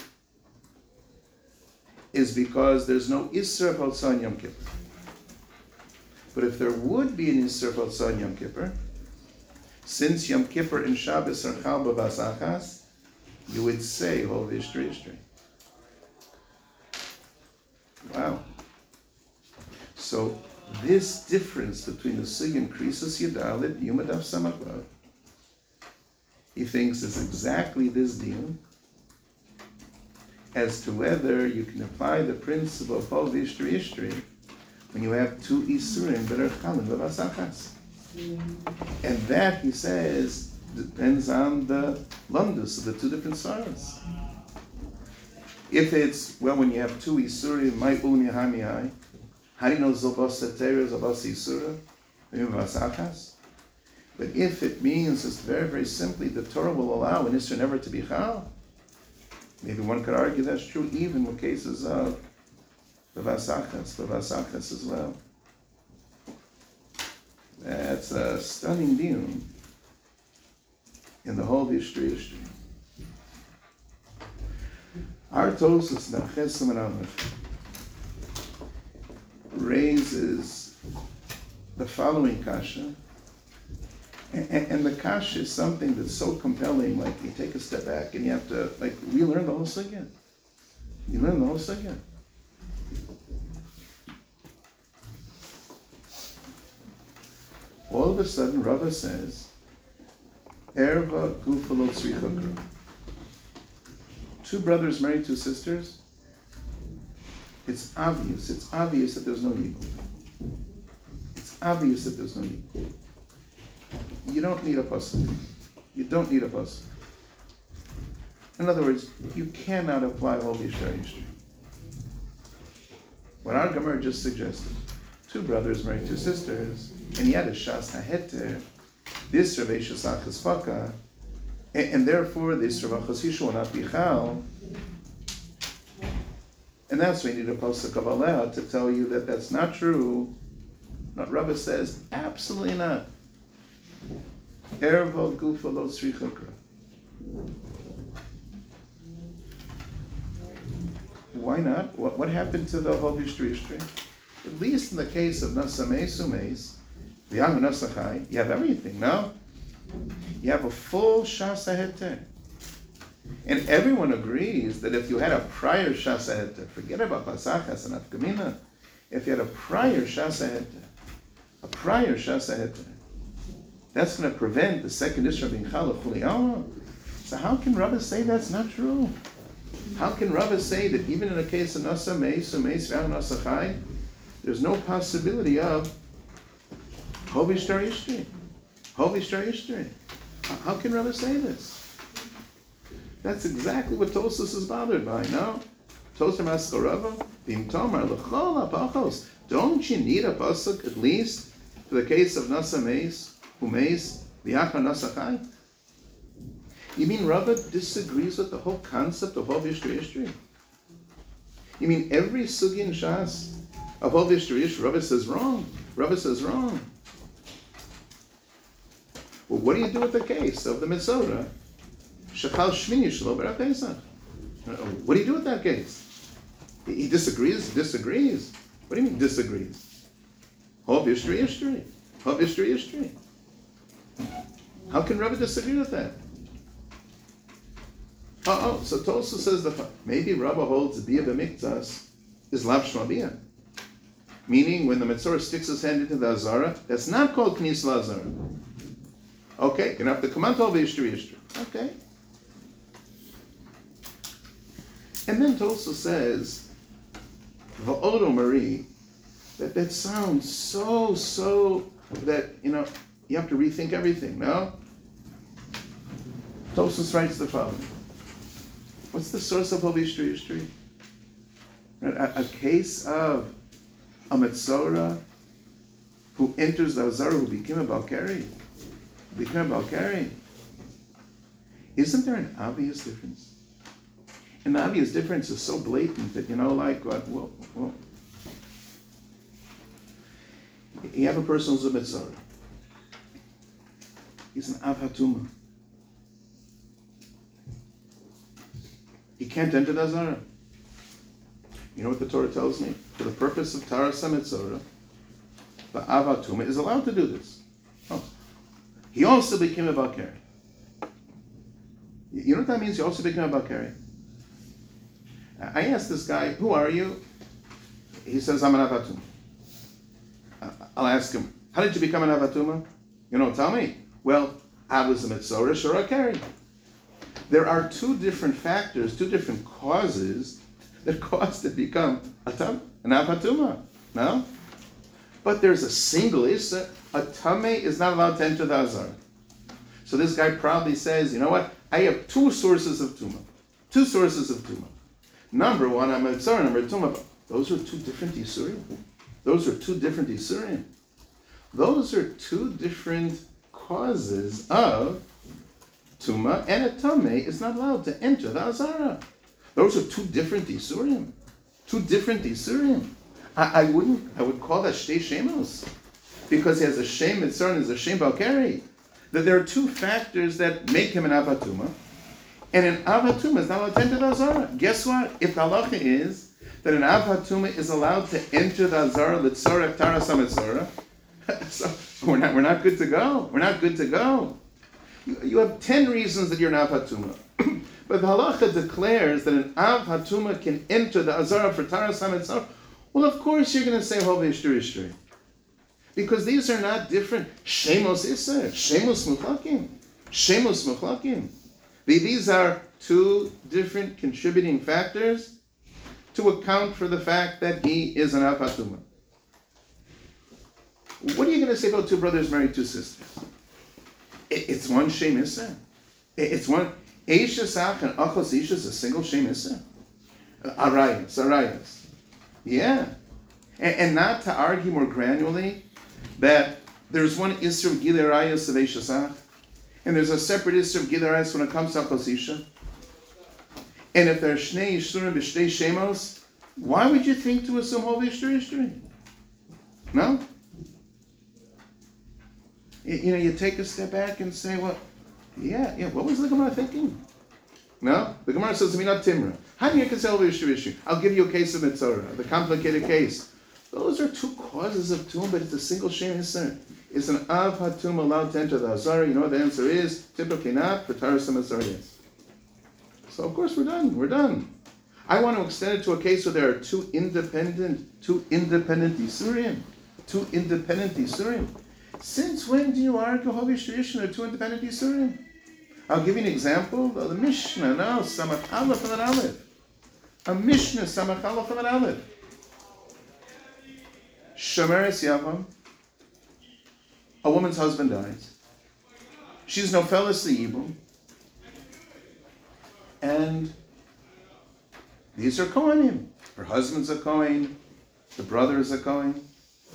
is because there's no Isser Balsa on Yom Kippur. But if there would be an Isser Balsa on Yom Kippur, since Yom Kippur and Shabbos are Chal B'Vas Achas, you would say Hov Ishtri Ishtri. Wow. So this difference between the Sig and Krisus Yedalid, Yuma Daf Samach Vav, he thinks is exactly this deal as to whether you can apply the principle of Hov Ishtri Ishtri when you have two Isurim that are Chalim B'Vas Achas. And that, he says, depends on the Lundus of the two different Saras. If it's, well, when you have two Isurim, my Ulim Yahamihai, how do you know Zobas Satera, Zobas Isura, B'Vas Achas? But if it means, it's very, very simply, the Torah will allow an Isra never to be Chal, maybe one could argue that's true even in cases of B'Vas Achas, B'Vas Achas as well. That's a stunning deal in the whole Ishtri Ishtri. Our Tosas now Chesam and Aleph raises the following kasha, and, and the kasha is something that's so compelling. Like you take a step back and you have to like relearn the whole sugya. You learn the whole sugya. All of a sudden, Rava says Erva gufalo tzricha. Two brothers married two sisters. It's obvious. It's obvious that there's no need. It's obvious that there's no need. You don't need a pasuk. You don't need a pasuk. In other words, you cannot apply Hov Yishtar Yishtri. What our Gemara just suggested, two brothers married two sisters, and he had a shas haheter, this Rav Shasach Chesfaka, and, and therefore this Rav Chasishu will not be chal. And that's why you need a pasuk of Aleh to tell you that that's not true. Not Rabbah says, absolutely not. Erva gufa lo tzricha. Why not? What, what happened to the Hov Yishtar Yishtri? At least in the case of Nasa Meis Umeis, the Yam Nasa Chai, you have everything, no? You have a full Shas HaHeter. And everyone agrees that if you had a prior Shas HaHeter, forget about Pasachas and Afkamina, if you had a prior Shas HaHeter, a prior Shas HaHeter, that's going to prevent the second Isra being Chal Chuliyah. So how can Rabbah say that's not true? How can Rabbah say that even in a case of Nasa Meis or Meis V'Am Nasa Chai, there's no possibility of Hov Yishtar Yishtri? Hov Yishtar Yishtri. How can Rabbah say this? That's exactly what Tosfos is bothered by, no? Tosfos asks Rabbah, Bim Tomar L'chol HaPachos. Don't you need a pasuk at least for the case of Nasa Meis, Umeis, V'Achar Nasa Chai? You mean Rabbah disagrees with the whole concept of Hov Yishtar Yishtri? You mean every sugi in Shas of Hov Yishtar Yishtri, Rabbah says wrong. Rabbah says wrong. Well, what do you do with the case of the Mitzorah? Shechal Shmini Shelo B'Rav Pesach. What do you do with that case? He disagrees, disagrees. What do you mean disagrees? Hov Yishtar Yishtri. Hov Yishtar Yishtri. How can Rabbah disagree with that? Oh, oh, so Tosfos says that maybe Rabbah holds Bia B'Miktas is Lav Shma Bia. Meaning when the Mitzorah sticks his hand into the Azara, that's not called Knis LaAzara. Okay, gonna have to come on to Hov Yishtar Yishtri. Okay. And then Tosfos says, Va'odo Marie, that that sounds so, so, that, you know, you have to rethink everything, no? Tosfos writes the following. What's the source of Hov Yishtar Yishtri? A, a case of a Metzorah who enters the Azara who became a Balkari. Became a Balkari. Isn't there an obvious difference? And the obvious difference is so blatant that, you know, like, what, well, well, you have a person who's a Metzorah. He's an Av Hatuma. He can't enter the Azara. You know what the Torah tells me? For the purpose of Taras HaMetzorah, the Av HaTumah is allowed to do this. Oh. He also became a Balkari. You know what that means? He also became a Balkari. I asked this guy, who are you? He says, I'm an Av HaTumah. I'll ask him, how did you become an Av HaTumah? You know, tell me. Well, I was a Metzorah, sure I carried. There are two different factors, two different causes that cause to become a tam, an Av HaTumah. No? But there's a single issa. A tameh is not allowed to enter the Azara. So this guy proudly says, you know what? I have two sources of Tumah. Two sources of Tumah. Number one, I'm a Metzorah, number two, I'm a, those are two different Yisurim. Those are two different Yisurim. Those are two different causes of Tumah, and a Tameh is not allowed to enter the Azara. Those are two different Isurim. Two different Isurim. I, I wouldn't, I would call that Shtei Shemos. Because he has a Shem Mitzorah and he has a Shem Balkari. That there are two factors that make him an Av HaTumah. And an Av HaTumah is not allowed to enter the Azara. Guess what? If the halacha is that an Av HaTumah is allowed to enter the Azara, L'tzorech Taras HaMetzorah, so we're not, we're not good to go. We're not good to go. You, you have ten reasons that you're an Av HaTumah. But the halacha declares that an Av HaTumah can enter the Azara for Taras HaMetzorah. Well, of course you're going to say Hov Yishtar Yishtri. Because these are not different. Shemos Isser, Shemos Mutlakim. Shemos Muchlakim. These are two different contributing factors to account for the fact that he is an Av HaTumah. What are you going to say about two brothers married two sisters? It's one Shem Issa. It's one Eish Isach and Achos Ish is a single Shem Issa. Arayas, Arayas. Yeah. And, and not to argue more granularly that there's one Isser of Gilei Arayas of Eish Isach, and there's a separate Isser of Gilei Arayas when it comes to Achos Isha. And if there are Shnei Yishurim B'Shtei Shemos, why would you think to assume Hov Yishtur Yishturi? No? You know, you take a step back and say, well, yeah, yeah, what was the Gemara thinking? No? The Gemara says to me, not Timra. How do you consider Hov Yishtur Yishturi? I'll give you a case of Mitzorah, the complicated case. Those are two causes of Tum, but it's a single Shem Yisrael. Is an Av HaTum allowed to enter the Hazara? You know what the answer is? Typically not, for Taras HaMazarias. So of course we're done, we're done. I want to extend it to a case where there are two independent, two independent Yisurim. Two independent Yisurim. Since when do you argue Hov Yishtur Yishturi are two independent Yisurim? I'll give you an example. The Mishnah, no, Samach Aleph and an Aleph. A Mishnah, Samach Aleph and an Aleph. Shomeres Yavam. A woman's husband dies. She's no Nofeles Yibum. And these are Kohanim. Her husband's a Kohen. The brother is a Kohen.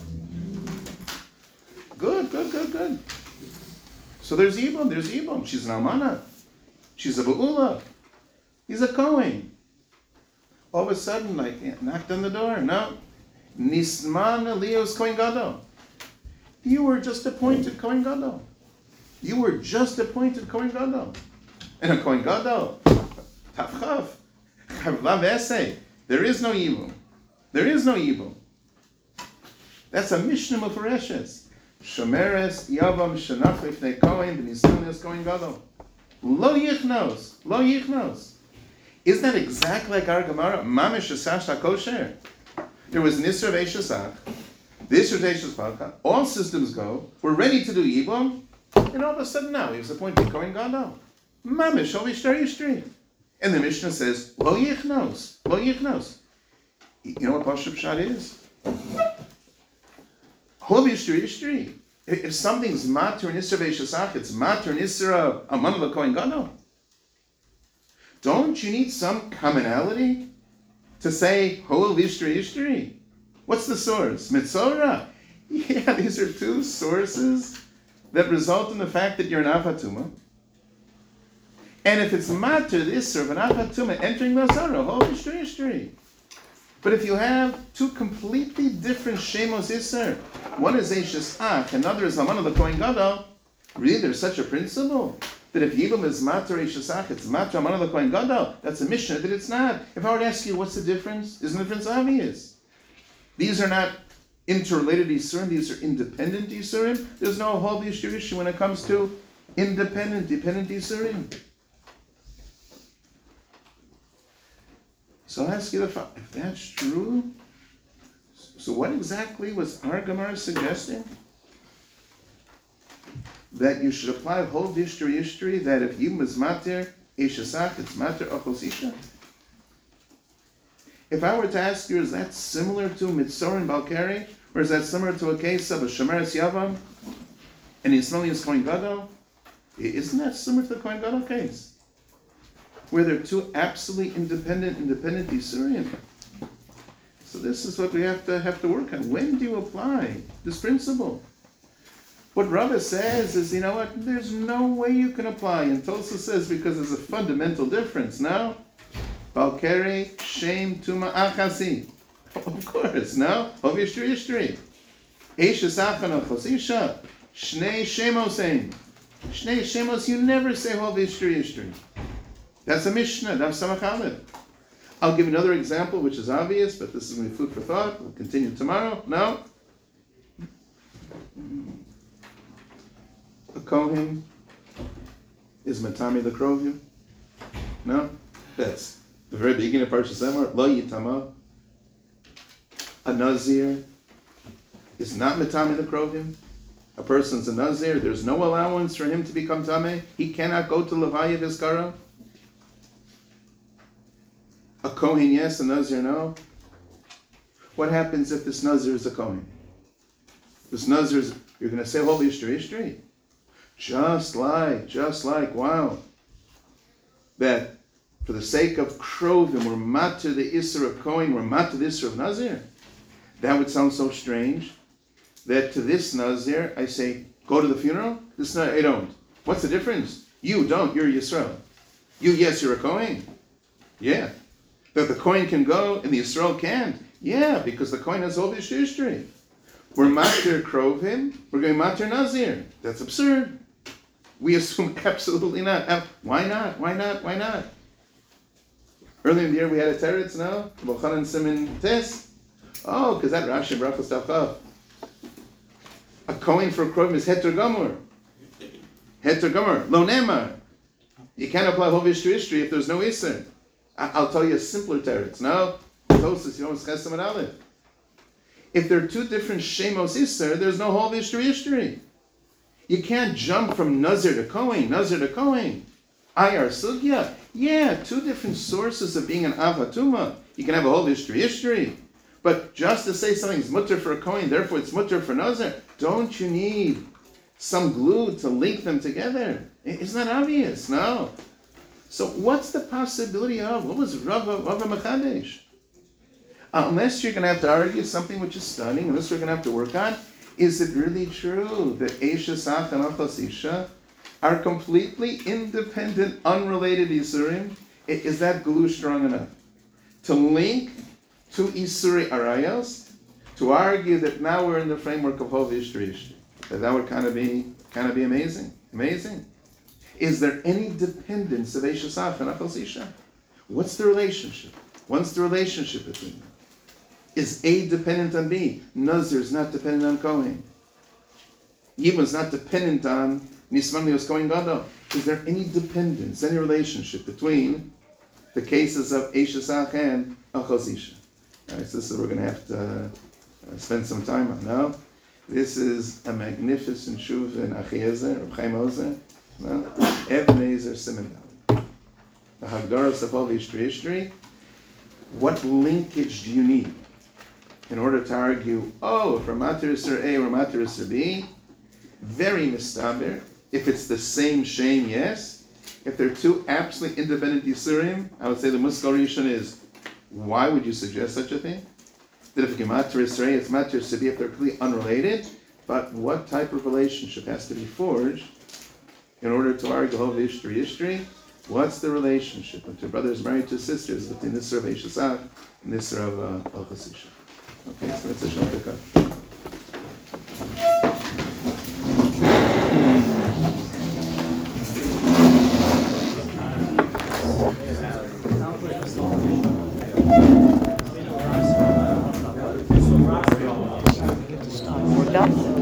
Good, good, good, good. So there's Yibum, there's Yibum. She's an Almana. She's a Ba'ula. He's a Kohen. All of a sudden, like, yeah, knocked on the door. No. Nisman Elios Kohen Gadol. You were just appointed Kohen Gadol. You were just appointed Kohen Gadol. And a Kohen Gadol, Tavchav, Chavlav Esei, there is no Yibum. There is no Yibum. That's a Mishnah Mefureshes. Shomeres Yavam Shenach Lifnei Kohen B'Nisman Kohen Gadol. Lo Yichnos. Lo Yichnos. Isn't that exactly like our Gemara? Mamish Asash HaKosher. There was Nisr of Eish Isach. This is Eish Isach. All systems go. We're ready to do Yibum. And all of a sudden now, he was appointed Kohen Gadol. Mamish Hov Yishtur Yishturi. And the Mishnah says, Lo Yichnos. Lo Yichnos. You know what Pashup Pshat is? Hov Yishtur Yishturi. If something's matur Nisr of Eish Isach, it's matur Nisr of Aman of Kohen Gadol. Don't you need some commonality to say Hov Yishtur Yishturi? What's the source? Mitzorah. Yeah, these are two sources that result in the fact that you're an Av HaTumah. And if it's matter this or an Av HaTumah entering the Hazara, Hov Yishtur Yishturi. But if you have two completely different Shemos Yisr, one is Eish Isach, another is Haman of the Kohen Gadol, really there's such a principle that if Yibum is matter Eish Isach, it's matter Haman of the Kohen Gadol, that's a Mishnah that it's not. If I were to ask you what's the difference, isn't the difference obvious? These are not interrelated Yisurim, these are independent Yisurim. There's no Hov Yishtur Yishturi when it comes to independent, dependent Yisurim. So I'll ask you if, if that's true, so what exactly was our Gemara suggesting? That you should apply Hov Yishtur Yishturi, that if Yibum is matir Eish Isach, it's matir Achos Isha? If I were to ask you, is that similar to Mitzor and Balkari? Or is that similar to a case of a Shomeres Yavam and Yisraeli's Kohen Gadol? Isn't that similar to the Kohen Gadol case? Where they're two absolutely independent, independent Yisurim. So this is what we have to have to work on. When do you apply this principle? What Rava says is, you know what, there's no way you can apply. And Tosa says because there's a fundamental difference. No? Balkari, Shem, Tuma, Achasi. Of course, no? Hov Yishtur Yishturi. Eish Isach and Achos Isha. Shnei Shemosein. Shnei Shemos, you never say Hov Yishtur Yishturi. That's a Mishnah, that's Samach Aleph. I'll give another example, which is obvious, but this is going to be food for thought. We'll continue tomorrow. No? A Kohen is Matami the Krovim. No? That's the very beginning of Parshas Emor. Lo Yitama. A Nazir is not Matami the Krovim. A person's a Nazir, there's no allowance for him to become Tameh. He cannot go to Levaya Vizkara. A Kohen, yes, a Nazir, no. What happens if this Nazir is a Kohen? This Nazir is, you're going to say holy history, history. Just like, just like, wow. That for the sake of Krovim, we're matter the Isser of Kohen, we're matter the Isser of Nazir. That would sound so strange. That to this Nazir, I say, go to the funeral? This Nazir, I don't. What's the difference? You don't, you're Yisrael. You, yes, you're a Kohen. Yeah. That the Kohen can go and the Yisrael can't. Yeah, because the Kohen has all this history. We're matter Krovim, we're going matter Nazir. That's absurd. We assume absolutely not. Why not? Why not? Why not? Earlier in the year we had a teretz, no? Bochanan Siman Tes. Oh, because that Rashi Brachos Tachav. A Kohen for Krovim is Heter Gomor. Heter Gomor. Lo Nemar. You can't apply Hovish to history if there's no Isser. I'll tell you a simpler teretz. No? Tosis, you know, it's Chesam and Aleph. If there are two different Shemos Isser, there's no Hovish to history. You can't jump from Nazir to Kohen, Nazir to Kohen. Ayar Sugya. Yeah, two different sources of being an Avatuma. You can have a whole history, history. But just to say something's mutter for a Kohen, therefore it's mutter for Nazir, don't you need some glue to link them together? It's not obvious, no. So what's the possibility of, what was Rava, Rava Machadesh? Unless you're going to have to argue something which is stunning, unless you're going to have to work on, is it really true that Eisha Sach and Achos Isha are completely independent, unrelated Isurim? Is that glue strong enough to link two Isuri Arayos, to argue that now we're in the framework of Hov Ishtri? That that would kind of be kind of be amazing. Amazing. Is there any dependence of Eisha Sach and Achos Isha? What's the relationship? What's the relationship between them? Is A dependent on B? Nazir is not dependent on Kohen. Yibam is not dependent on Nisman Lios Kohen Gadol. Is there any dependence, any relationship between the cases of Eisha Sach and Achos Isha? All right, so this is what we're going to have to uh, spend some time on now. This is a magnificent shuv in Achiezer, or Chaim Ozer, no? Ebenezer Siman. The Hagdaras of all history, history. What linkage do you need in order to argue, oh, if Ramatir is A or Ramatir is B, very mistaber. If it's the same shame, yes. If they're two absolutely independent Yisurim, I would say the Muskal Rishon is, why would you suggest such a thing? That if Matir is A, it's Matir is B, if they're completely unrelated, but what type of relationship has to be forged in order to argue whole history, history? What's the relationship of two brothers married to sisters between this Rav Eisha Sach and this Rav Achos Isha? Okay, so that's a short pickup. We're done.